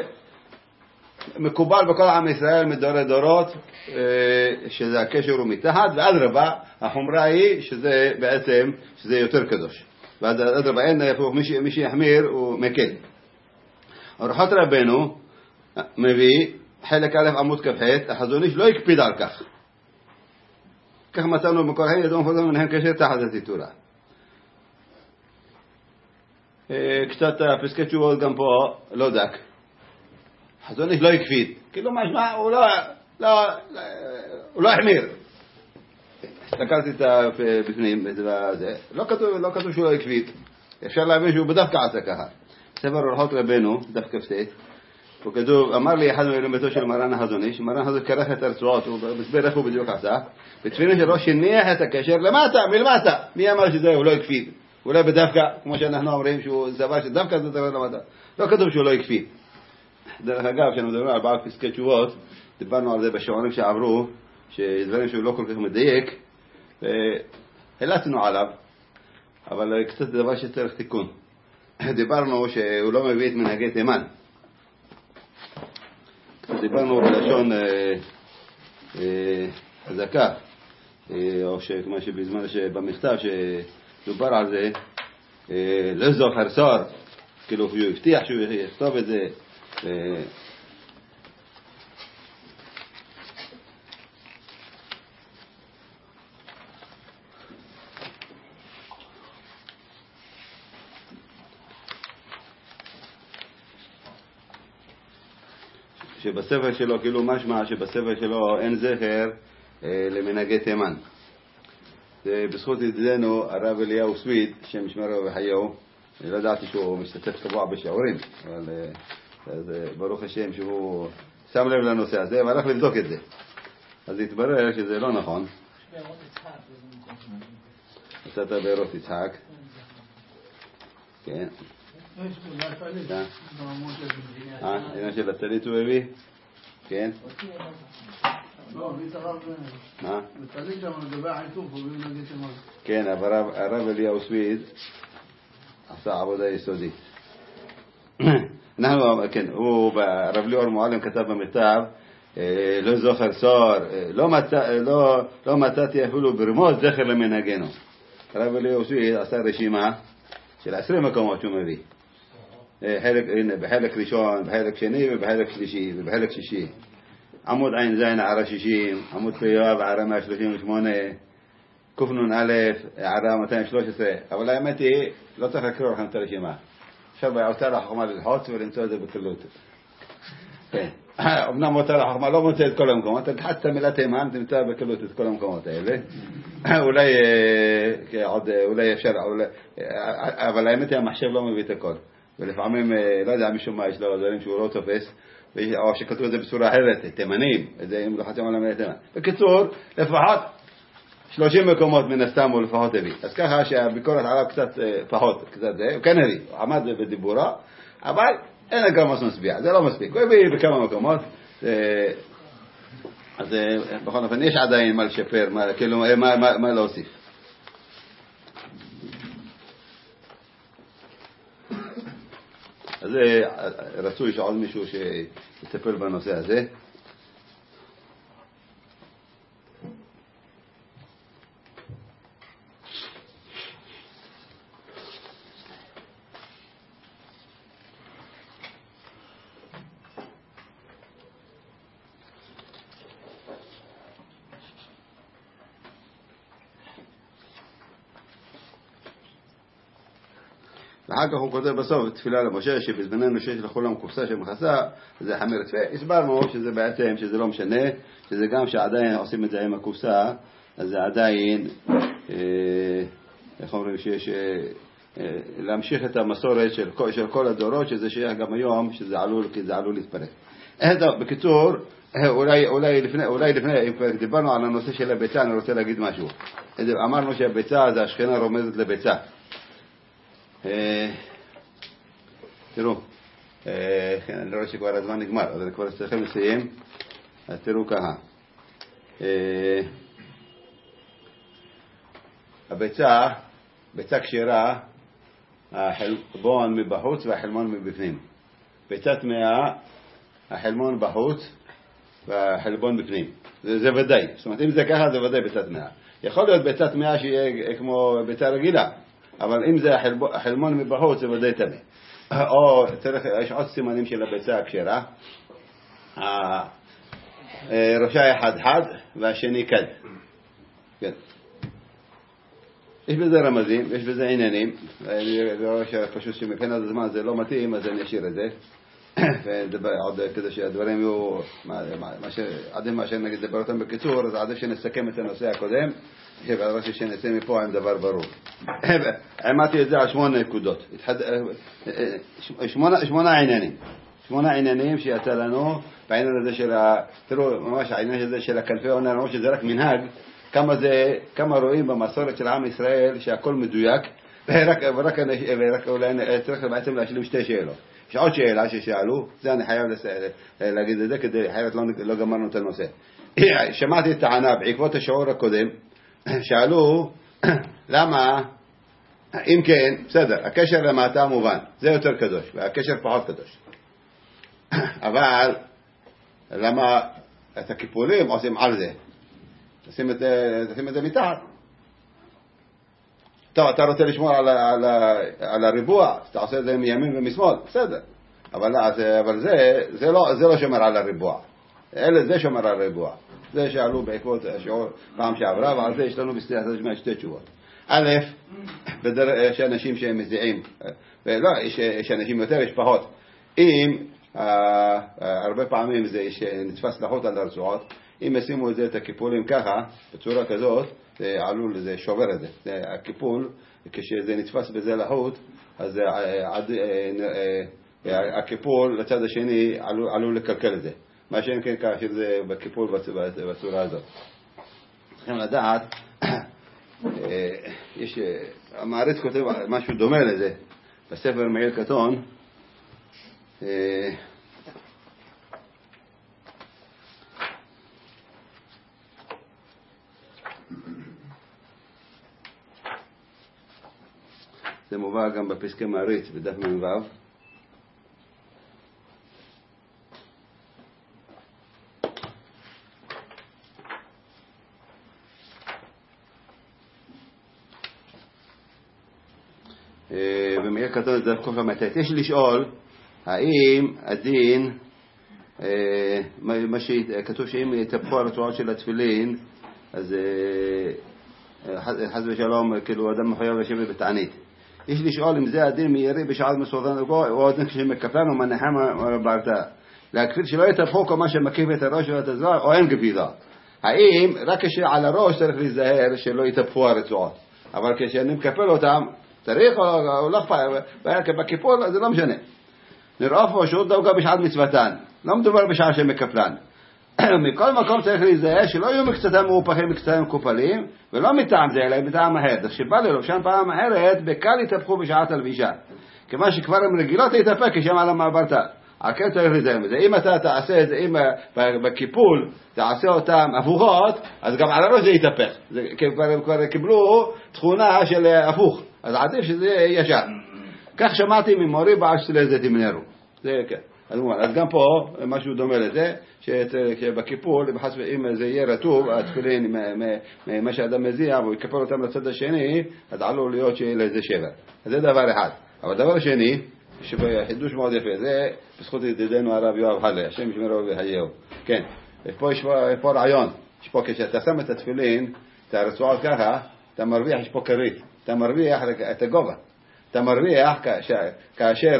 שמקובל בכל עם ישראל מדורי דורות שזה הקשר הוא מתחת, ועד רבה החומרה היא שזה בעצם שזה יותר קדוש, ועד רבה אין מי שיחמיר הוא מקל. אורחות רבנו מביא חלק א' עמוד כ"ח, החזון איש לא הקפיד על כך, כך מצאנו במקור ה' ידעו מפורסם מנהם קשר תחת הציטורה. קצת פסקי תשובות גם פה לא דק, החזון איש לא הקפיד, כאילו משמע הוא לא לא הוא לא החמיר. הסתכלתי את בפנים וזה לא כתוב לא כתוב שהוא לא הקפיד, אפשר להבין שהוא בדווקא עשה ככה. ספר אורחות רבנו דף כ"ט, הוא כתוב, אמר לי אחד מלמדו של מרן החזון איש, מרן החזון איש כרך את הרצועות, הוא מסביר איך הוא בדיוק עשה, בתפילה שלו שניח את הקשר למטה, מלמטה. מי אמר שזה הוא לא הקפיד? אולי בדווקא, כמו שאנחנו אומרים, שהוא סבר שדווקא זה דבר למטה. לא כתוב שהוא לא הקפיד. דרך אגב, כשאנחנו מדברים על בעל פסקי תשובות, דיברנו על זה בשיעורים שעברו, שדברים שהוא לא כל כך מדייק, והלצנו עליו, אבל קצת דבר שצריך תיקון. דיברנו שהוא לא מביא את מנהגי תימן. דיברנו בלשון חזקה, או כמו שבזמן שבמכתב שדובר על זה, לא זוכר סור, כאילו הוא הבטיח שהוא יכתוב את זה, שבספר שלו, כאילו משמע שבספר שלו אין זכר אה, למנהגי תימן. זה בזכות ידידנו הרב אליהו סוויד, שם שמרו וחיהו, אני לא ידעתי שהוא משתתף קבוע בשיעורים, אבל אה, אז, אה, ברוך השם שהוא שם לב לנושא הזה והלך לבדוק את זה. אז התברר שזה לא נכון. מצאת בארות יצחק. כן. אה, עניין של הטלית הוא הביא? כן? לא, הביא את הרב מה? בטלית שם לגבי החיתוך, הוא הביא נגיד שמר. כן, אבל הרב אליהו סוויד עשה עבודה יסודית. אנחנו, כן, הוא, הרב ליאור מועלם כתב במכתב, לא זוכר סור, לא מצאתי אפילו ברמוז זכר למנהגנו. הרב אליהו סוויד עשה רשימה של עשרים מקומות שהוא מביא. חלק, הנה, בחלק ראשון, בחלק שני ובחלק שלישי ובחלק שישי. עמוד עין זין הערה שישים, עמוד פיוב הערה מאה שלושים ושמונה, קופנון א' הערה מאתיים ושלוש עשרה. אבל האמת היא, לא צריך לקרוא לכם את הרשימה. עכשיו בעותה לחוכמה ללחוץ ולמצוא את זה בקלות. אמנם אותה לחוכמה לא מוצא את כל המקומות, תחת את המילה תימן תמצא בקלות את כל המקומות האלה. אולי עוד, אולי אפשר, אבל האמת היא המחשב לא מביא את הכל. ולפעמים, לא יודע משום מה יש לו דברים שהוא לא תופס, או שכתוב את זה בצורה אחרת, תימנים, זה אם לוחצים על המילה תימן. בקיצור, לפחות שלושים מקומות מן הסתם הוא לפחות הביא. אז ככה שהביקורת עליו קצת פחות, קצת זה, הוא כן הביא, הוא עמד בדיבורו, אבל אין גם מס מסביע, זה לא מספיק. הוא הביא בכמה מקומות, אז בכל אופן יש עדיין מה לשפר, כאילו מה להוסיף. אז רצוי שעוד מישהו שיטפל בנושא הזה. ואחר כך הוא כותב בסוף תפילה למשה שבזמננו שיש לכולם קופסה שמכסה, זה חמיר תפה. הסברנו שזה בעצם, שזה לא משנה, שזה גם שעדיין עושים את זה עם הקופסה, אז זה עדיין, איך אומרים, שיש להמשיך את המסורת של כל, של כל הדורות, שזה שייך גם היום, שזה עלול, כי זה עלול להתפרק. בקיצור, אולי, אולי לפני, אולי לפני, אם דיברנו על הנושא של הביצה, אני רוצה להגיד משהו. אמרנו שהביצה, זה השכנה רומזת לביצה. תראו, אני רואה שכבר הזמן נגמר, אז אני כבר צריכים לסיים. אז תראו ככה, הביצה, ביצה קשירה, החלבון מבחוץ והחלמון מבפנים. ביצה טמאה, החלמון בחוץ והחלבון בפנים. זה, זה ודאי. זאת אומרת, אם זה ככה, זה ודאי ביצה טמאה. יכול להיות ביצה טמאה שיהיה כמו ביצה רגילה, אבל אם זה החלמון מבחוץ, זה ודאי טמא. או צריך, יש עוד סימנים של הביצה הקשירה. ראשה אחד חד והשני כד. כן. יש בזה רמזים, יש בזה עניינים. אני רואה שפשוט שמבחינת הזמן זה לא מתאים, אז אני אשאיר את זה. עוד כדי שהדברים יהיו, עדיף מה שנגיד לדבר אותם בקיצור, אז עדיף שנסכם את הנושא הקודם, ורשי שנצא מפה עם דבר ברור. עמדתי את זה על שמונה נקודות, שמונה עניינים, שמונה עניינים שיצא לנו בעניין הזה של, תראו ממש העניין הזה של הכנפי עונה, למרות שזה רק מנהג, כמה זה, כמה רואים במסורת של עם ישראל שהכל מדויק, ורק, ורק, ורק אולי צריך בעצם להשלים שתי שאלות. יש עוד שאלה ששאלו, זה אני חייב להגיד את זה, כדי אחרת לא, לא גמרנו את הנושא. שמעתי את טענה בעקבות השיעור הקודם, שאלו למה, אם כן, בסדר, הקשר למטה מובן, זה יותר קדוש, והקשר פחות קדוש. אבל למה את הקיפולים עושים על זה? תשים את, תשים את זה מתחת. טוב, אתה רוצה לשמור על, על, על הריבוע, אתה עושה את זה מימין ומשמאל, בסדר. אבל, אבל זה, זה, לא, זה לא שומר על הריבוע. אלה, זה שומר על הריבוע. זה שאלו בעקבות השיעור פעם שעברה, ועל זה יש לנו בסליחת השמע שתי תשובות. א', יש אנשים שהם מזיעים, ולא, יש, יש אנשים יותר, יש פחות. אם, הרבה פעמים זה נתפס לחות על הרצועות, אם ישימו את זה, את הקיפולים ככה, בצורה כזאת, זה עלול, זה שובר את זה. זה הקיפול, כשזה נתפס בזה לחות, אז עד, הקיפול לצד השני עלול, עלול לקלקל את זה. מה שאין כן כאשר זה בקיפול בצורה הזאת. צריכים לדעת, יש, המעריץ כותב משהו דומה לזה, בספר מאיר קטון, זה מובא גם בפסקי מעריץ בדף מ"ו. במקרה כתוב את זה קוף למתת. יש לשאול, האם הדין, מה שכתוב שאם יתהפכו הרצועות של התפילין, אז חס ושלום, כאילו אדם מחויב לשבת בתענית. יש לשאול אם זה הדין מירי בשעת מסורדן או הדין כשמקפלן או מנחם ברתה. להקפיד שלא יתהפכו כל מה שמקיף את הראש ואת הזרוע, או אין קפידה. האם רק כשעל הראש צריך להיזהר שלא יתהפכו הרצועות. אבל כשאני מקפל אותם, צריך או לא אכפת, בכיפור זה לא משנה. נראה פשוט דווקא בשעת מצוותן. לא מדובר בשעה שמקפלן. מכל מקום צריך להיזהר שלא יהיו מקצתם מאופחים מקצתם מקופלים, ולא מטעם זה, אלא מטעם אחרת. כשבא ללובשן פעם אחרת, בקל יתהפכו בשעת הלבישה. כמה שכבר הם רגילות להתהפך כשם על המעברת. על כן צריך להיזהר מזה. אם אתה תעשה את זה, אם בקיפול תעשה אותם הפוכות, אז גם על הראש זה יתהפך. הם כבר קיבלו תכונה של הפוך. אז עדיף שזה יהיה ישר. כך שמעתי ממורי בעל שתלי זה תמנרו. זה כן. אז גם פה משהו דומה לזה, שבקיפול, אם זה יהיה רטוב, התפילין, מה שאדם מזיע, והוא יקפל אותם לצד השני, אז עלול להיות שיהיה לזה שבע. אז זה דבר אחד. אבל דבר שני, שחידוש מאוד יפה, זה בזכות ידידנו הרב יואב הלוי, השם ישמרו ויחייהו. כן, פה יש פה רעיון. יש פה כשאתה שם את התפילין, את הרצועות ככה, אתה מרוויח, יש פה כרית. אתה מרוויח את הגובה. אתה מרוויח כאשר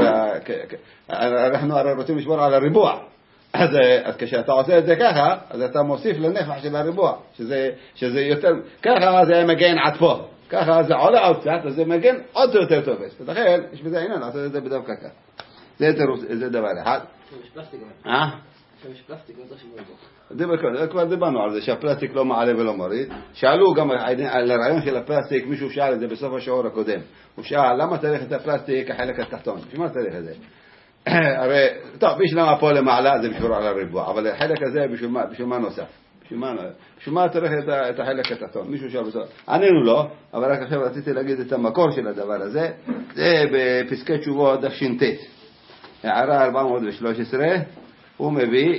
אנחנו הרי רוצים לשמור על הריבוע. אז כשאתה עושה את זה ככה, אז אתה מוסיף לנפח של הריבוע, שזה יותר, ככה זה מגן עד פה. ככה זה עולה עוד קצת, אז זה מגן עוד יותר תופס. ולכן, יש בזה עניין, לעשות את זה בדווקא ככה. זה דבר אחד. יש פלסטיק. אה? יש פלסטיק, לא תשימו אותו. כבר דיברנו על זה, שהפלסטיק לא מעלה ולא מוריד. שאלו גם על הרעיון של הפלסטיק, מישהו שאל את זה בסוף השיעור הקודם. הוא שאל, למה צריך את הפלסטיק החלק התחתון? בשביל מה צריך את זה? הרי, טוב, בשביל מה פה למעלה זה בשביל על הריבוע, אבל החלק הזה בשביל מה נוסף? בשביל מה צריך את החלק התחתון? מישהו שאל בסוף. ענינו לא, אבל רק עכשיו רציתי להגיד את המקור של הדבר הזה. זה בפסקי תשובות דף ש"ט. הערה ארבע מאות ושלוש עשרה, הוא מביא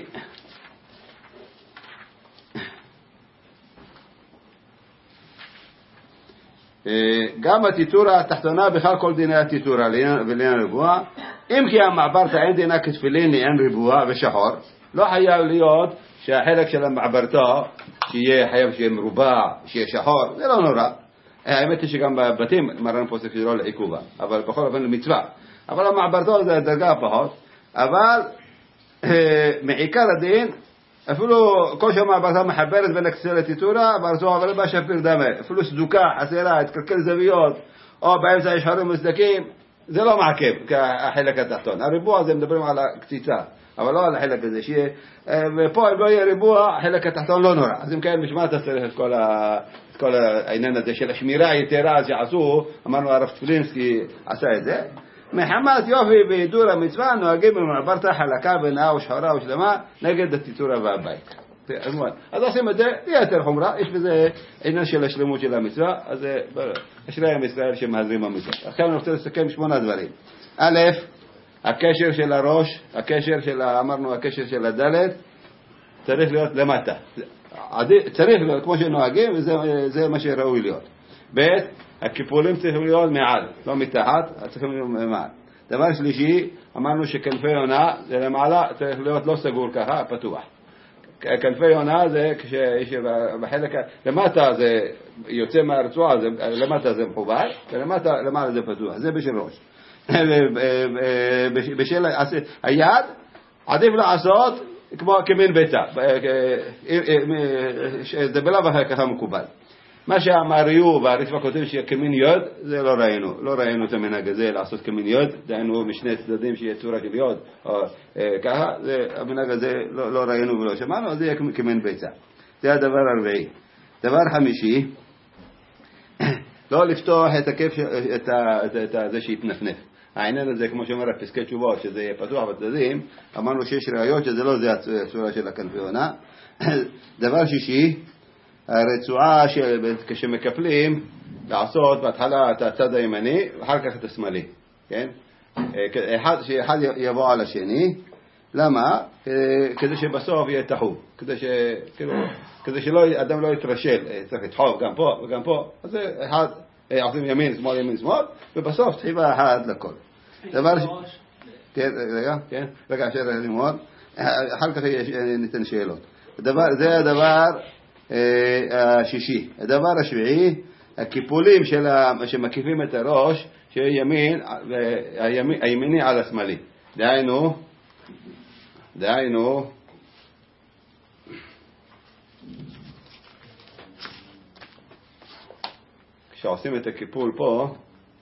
גם הטיטורה התחתונה בכלל כל דיני הטיטורה ולעניין ריבוע. אם כי המעברתה אין דינה כתפילין לעניין ריבוע ושחור, לא חייב להיות שהחלק של המעברתה שיהיה חייב שיהיה מרובע, שיהיה שחור, זה לא נורא. האמת היא שגם בבתים מרן פוסק שזה לא לעיכובה, אבל בכל אופן למצווה. אבל המעברתה זה הדרגה הפחות, אבל מעיקר הדין, אפילו כל שהמעברתה מחברת בין הקצה לטיטורה, ברצועה אבל לא שפיר דמה, אפילו סדוקה, חסרה, התקלקל זוויות, או באמצע יש חורים מסדקים, זה לא מעכב כחלק התחתון. הריבוע זה מדברים על הקציצה, אבל לא על החלק הזה, שיהיה, ופה אם לא יהיה ריבוע, החלק התחתון לא נורא. אז אם כן, בשביל אתה צריך את כל, ה, את כל העניין הזה של השמירה היתרה שעשו, אמרנו הרב טפלינסקי עשה את זה. מחמת יופי בהידור המצווה נוהגים במעברתה חלקה ונאה ושחורה ושלמה נגד הטיטורה והבית. אז עושים את זה, יהיה יותר חומרה, יש בזה עניין של השלמות של המצווה, אז אשרי עם ישראל שמהזרים המצווה. עכשיו אני רוצה לסכם שמונה דברים. א', הקשר של הראש, הקשר של, אמרנו, הקשר של הדלת, צריך להיות למטה. צריך להיות כמו שנוהגים, וזה מה שראוי להיות. ב', הקיפולים צריכים להיות מעל, לא מתחת, צריכים להיות מעל. דבר שלישי, אמרנו שכנפי יונה, זה למעלה, צריך להיות לא סגור ככה, פתוח. כנפי יונה זה כשיש בחלק, למטה זה יוצא מהרצועה, למטה זה מחובר, ולמטה, למעלה זה פתוח, זה בשל ראש. בשל היד, עדיף לעשות כמו כמין ביתה, זה בלב אחר ככה מקובל. מה שאמריו והרצפה כותבים שיהיה כמין יוד, זה לא ראינו, לא ראינו את המנהג הזה לעשות כמין יוד, דהיינו משני צדדים שיהיה צורה של יוד, או ככה, המנהג הזה לא ראינו ולא שמענו, אז זה יהיה כמין ביצה. זה הדבר הרביעי. דבר חמישי, לא לפתוח את הכיף, את זה שיתנפנף. העניין הזה, כמו שאומר הפסקי תשובות, שזה יהיה פתוח בצדדים, אמרנו שיש ראיות שזה לא זה הצורה של הכנפי יונה. דבר שישי, הרצועה כשמקפלים לעשות בהתחלה את הצד הימני ואחר כך את השמאלי, כן? שאחד יבוא על השני. למה? כדי שבסוף יהיה תחוב, כדי ש כדי שאדם לא יתרשל, צריך לתחוב גם פה וגם פה. אז אחד עושים ימין, שמאל, ימין, שמאל, ובסוף תחיבה אחת לכל. דבר ש... כן, רגע, כן, רגע, שאלה לימוד. אחר כך ניתן שאלות. זה הדבר השישי. הדבר השביעי, הקיפולים שמקיפים את הראש, שימין, הימיני על השמאלי. דהיינו, דהיינו, כשעושים את הקיפול פה,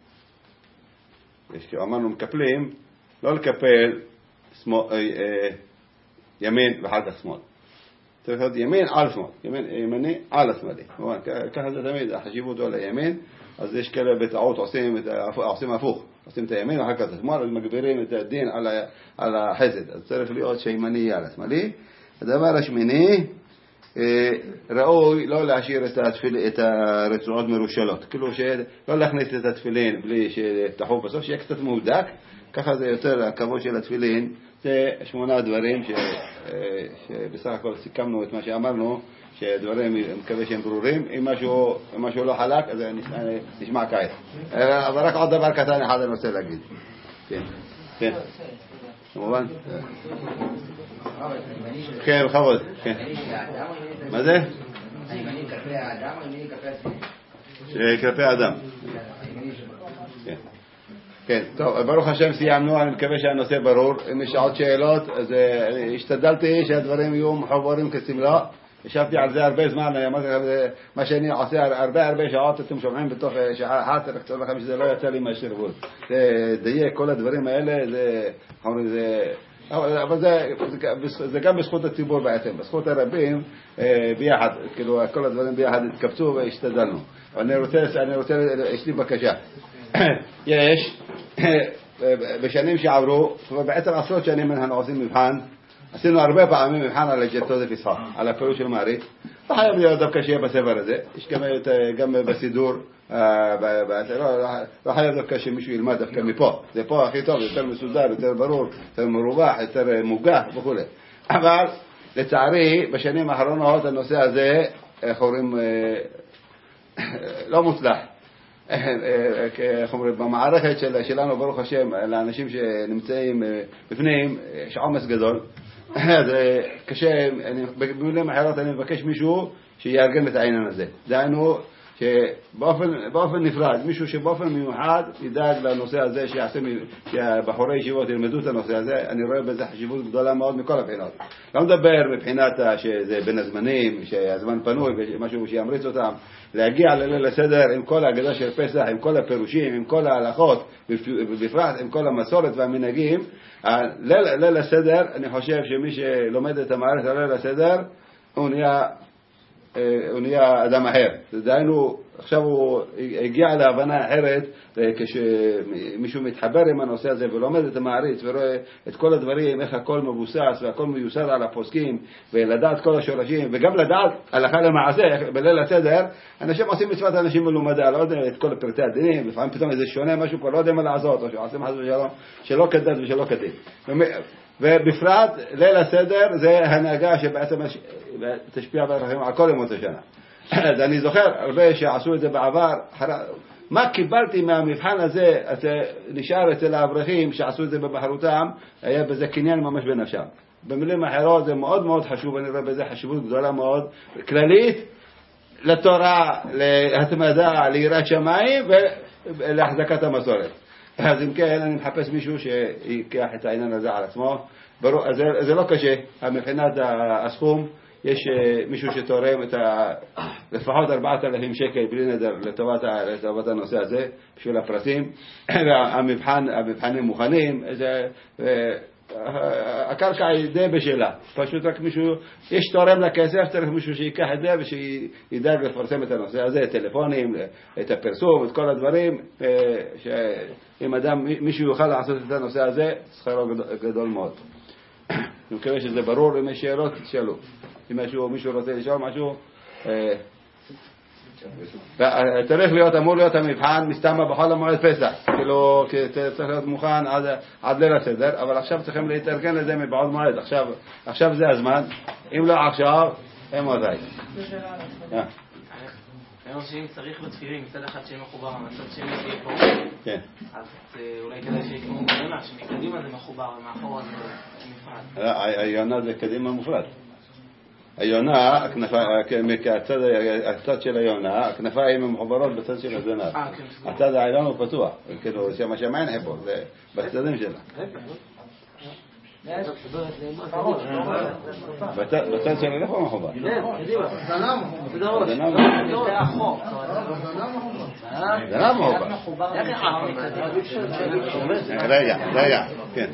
אמרנו מקפלים, לא לקפל שמאל, ימין ואחר כך שמאל. צריך להיות ימין על שמאל, ימין, ימיני על השמאלי. ככה זה תמיד, החשיבות הוא על הימין, אז יש כאלה בטעות עושים, עושים הפוך, עושים את הימין ואחר כך את השמאל, אז מגבירים את הדין על, על החסד. אז צריך להיות שימני על השמאלי. הדבר השמיני, ראוי לא להשאיר את, התפיל, את הרצועות מרושלות, כאילו שלא להכניס את התפילין בלי שתחו בסוף, שיהיה קצת מהודק, ככה זה יותר הכבוד של התפילין. זה שמונה דברים ש, שבסך הכל סיכמנו את מה שאמרנו, שדברים מקווה שהם ברורים. אם משהו, אם משהו לא חלק, אז נשמע כעת. אבל רק עוד דבר קטן אחד אני רוצה להגיד. כן, כן. כמובן? כן, בכבוד. מה זה? הימני כלפי האדם או הימני כלפי השמאל? כלפי האדם. כן. כן, טוב, ברוך השם סיימנו, אני מקווה שהנושא ברור. אם יש עוד שאלות, אז השתדלתי שהדברים יהיו מחוברים כסמלה. ישבתי על זה הרבה זמן, מה שאני עושה הרבה הרבה שעות, אתם שומעים בתוך שעה אחת, רק תודה לכם שזה לא יצא לי מהשרבול. זה דייק, כל הדברים האלה, זה, זה, אבל זה, זה גם בזכות הציבור בעצם, בזכות הרבים ביחד, כאילו כל הדברים ביחד התקבצו והשתדלנו. אבל אני רוצה, אני רוצה, יש לי בקשה. יש, בשנים שעברו, בעצם עשרות שנים אנחנו עושים מבחן, עשינו הרבה פעמים מבחן על הג'תות הפסחה, על הפירוש של מעריך. לא חייב להיות דווקא שיהיה בספר הזה, יש גם בסידור, לא חייב דווקא שמישהו ילמד דווקא מפה, זה פה הכי טוב, יותר מסודר, יותר ברור, יותר מרווח, יותר מוגח וכו'. אבל לצערי בשנים האחרונות הנושא הזה, איך אומרים, לא מוצלח. איך אומרים, במערכת שלנו ברוך השם, לאנשים שנמצאים בפנים, יש עומס גדול. זה קשה, במילים אחרות אני מבקש מישהו שיארגן את העניין הזה. דהיינו שבאופן נפרד, מישהו שבאופן מיוחד ידאג לנושא הזה, שהבחורי ישיבות ילמדו את הנושא הזה. אני רואה בזה חשיבות גדולה מאוד מכל הבחינות. לא מדבר מבחינת שזה בין הזמנים, שהזמן פנוי ומשהו שימריץ אותם, להגיע לליל הסדר עם כל ההגדה של פסח, עם כל הפירושים, עם כל ההלכות, ובפרט עם כל המסורת והמנהגים. ליל הסדר, אני חושב שמי שלומד את המערכת על ליל הסדר, הוא נהיה, הוא נהיה אדם אחר. דהיינו, עכשיו הוא הגיע להבנה אחרת, כשמישהו מתחבר עם הנושא הזה ולומד את המעריץ ורואה את כל הדברים, איך הכל מבוסס והכל מיוסד על הפוסקים, ולדעת כל השורשים, וגם לדעת הלכה למעשה, בליל הסדר, אנשים עושים מצוות אנשים מלומדה, לא יודע את כל פרטי הדינים, לפעמים פתאום איזה שונה משהו פה, לא יודע מה לעשות, או שעושים חס ושלום, שלא כדת ושלא כדין. ובפרט, ליל הסדר זה הנהגה שבעצם תשפיע ברחם על כל ימות השנה. אז אני זוכר הרבה שעשו את זה בעבר. מה קיבלתי מהמבחן הזה, נשאר אצל האברכים שעשו את זה בבחרותם, היה בזה קניין ממש בנפשם. במילים אחרות זה מאוד מאוד חשוב, אני רואה בזה חשיבות גדולה מאוד, כללית, לתורה, להתמדה, ליראת שמיים ולהחזקת המסורת. אז אם כן, אני מחפש מישהו שיקח את העניין הזה על עצמו. ברור, זה, זה לא קשה, מבחינת הסכום, יש מישהו שתורם את ה... לפחות ארבעת אלפים שקל בלי נדר לטובת, לטובת הנושא הזה, בשביל הפרטים. המבחן, המבחנים מוכנים, זה, הקרקע היא די בשלה. פשוט רק מישהו, יש תורם לכסף, צריך מישהו שיקח את זה ושידאג לפרסם את הנושא הזה, טלפונים, את הפרסום, את כל הדברים, שאם אדם, מישהו יוכל לעשות את הנושא הזה, שכרו גדול מאוד. אני מקווה שזה ברור. אם יש שאלות, תשאלו. אם מישהו, מישהו רוצה לשאול משהו, צריך להיות, אמור להיות המבחן מסתמה בחול המועד פסח, כאילו צריך להיות מוכן עד, עד ליל הסדר, אבל עכשיו צריכים להתארגן לזה מבעוד מועד. עכשיו, עכשיו זה הזמן. אם לא עכשיו, אין מועד. היום שאם צריך בתפילין, מצד אחד שיהיה מחובר, מצד שני שיהיה פה. כן. אז אולי כדאי שיקראו ביונה, שמקדימה זה מחובר, ומאחורה זה נפרד. היונה זה קדימה מופרד. היונה, הצד של היונה, הכנפיים הם מחוברות בצד של הזנב. הצד העליון הוא פתוח, כאילו שהשמיים חפות, זה בצדדים שלה. בצד של איפה מחובר? זנב מחובר. זנב מחובר. רגע, רגע, כן.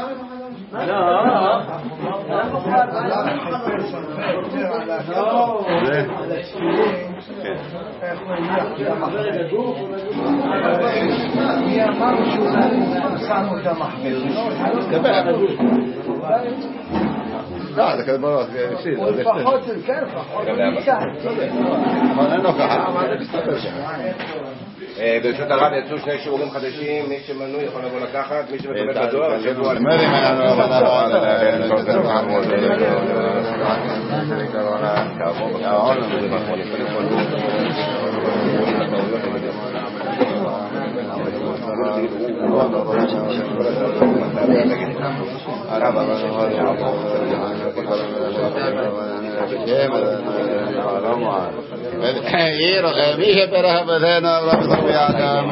מי אמר ששמו את המחמיר? לא, זה כזה ברור, לפחות זה כן, לפחות זה ניסה. נכון, אין לו ככה, אבל זה מסתכל שם. ברשות הרב יצאו שני שיעורים חדשים, מי שמנוי יכול לבוא לקחת, מי שמקבל בדואר, השבוע על מרים עלינו מי שפרח בזנו רב ביעדם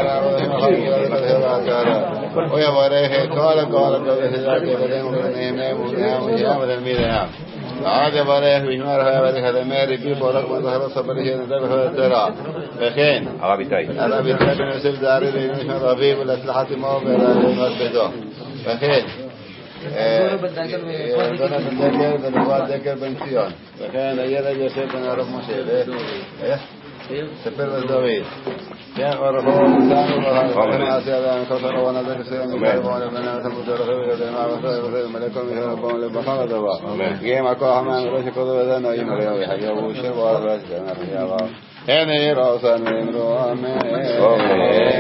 ויברך כל כל בזנו ונאמנם ונאמנם ונאמנם עד יברך וישמר ויברך הדמר בי בורק מזהר סברי נדב חדרה וכן הרב איתי הרב איתי בן יוסף דארי וישמר רביב ולהצלחת עמו ולהלמת ביתו וכן בן דקל ונבואת דקל בן ציון וכן הילד יוסף בן הרב משה ספר בדוד כן ורחוב אותנו ורחוב נעשה עליהם כל חרוב נדק סיים וקרבון לבנה סמוד ורחוב ודמה וחוב ומלא כל מישהו רבון לבחר הדבר גם הכוח מהמראש כתוב בזנו אם ראו יחייבו שבוע ועד כאן הן יראה אמן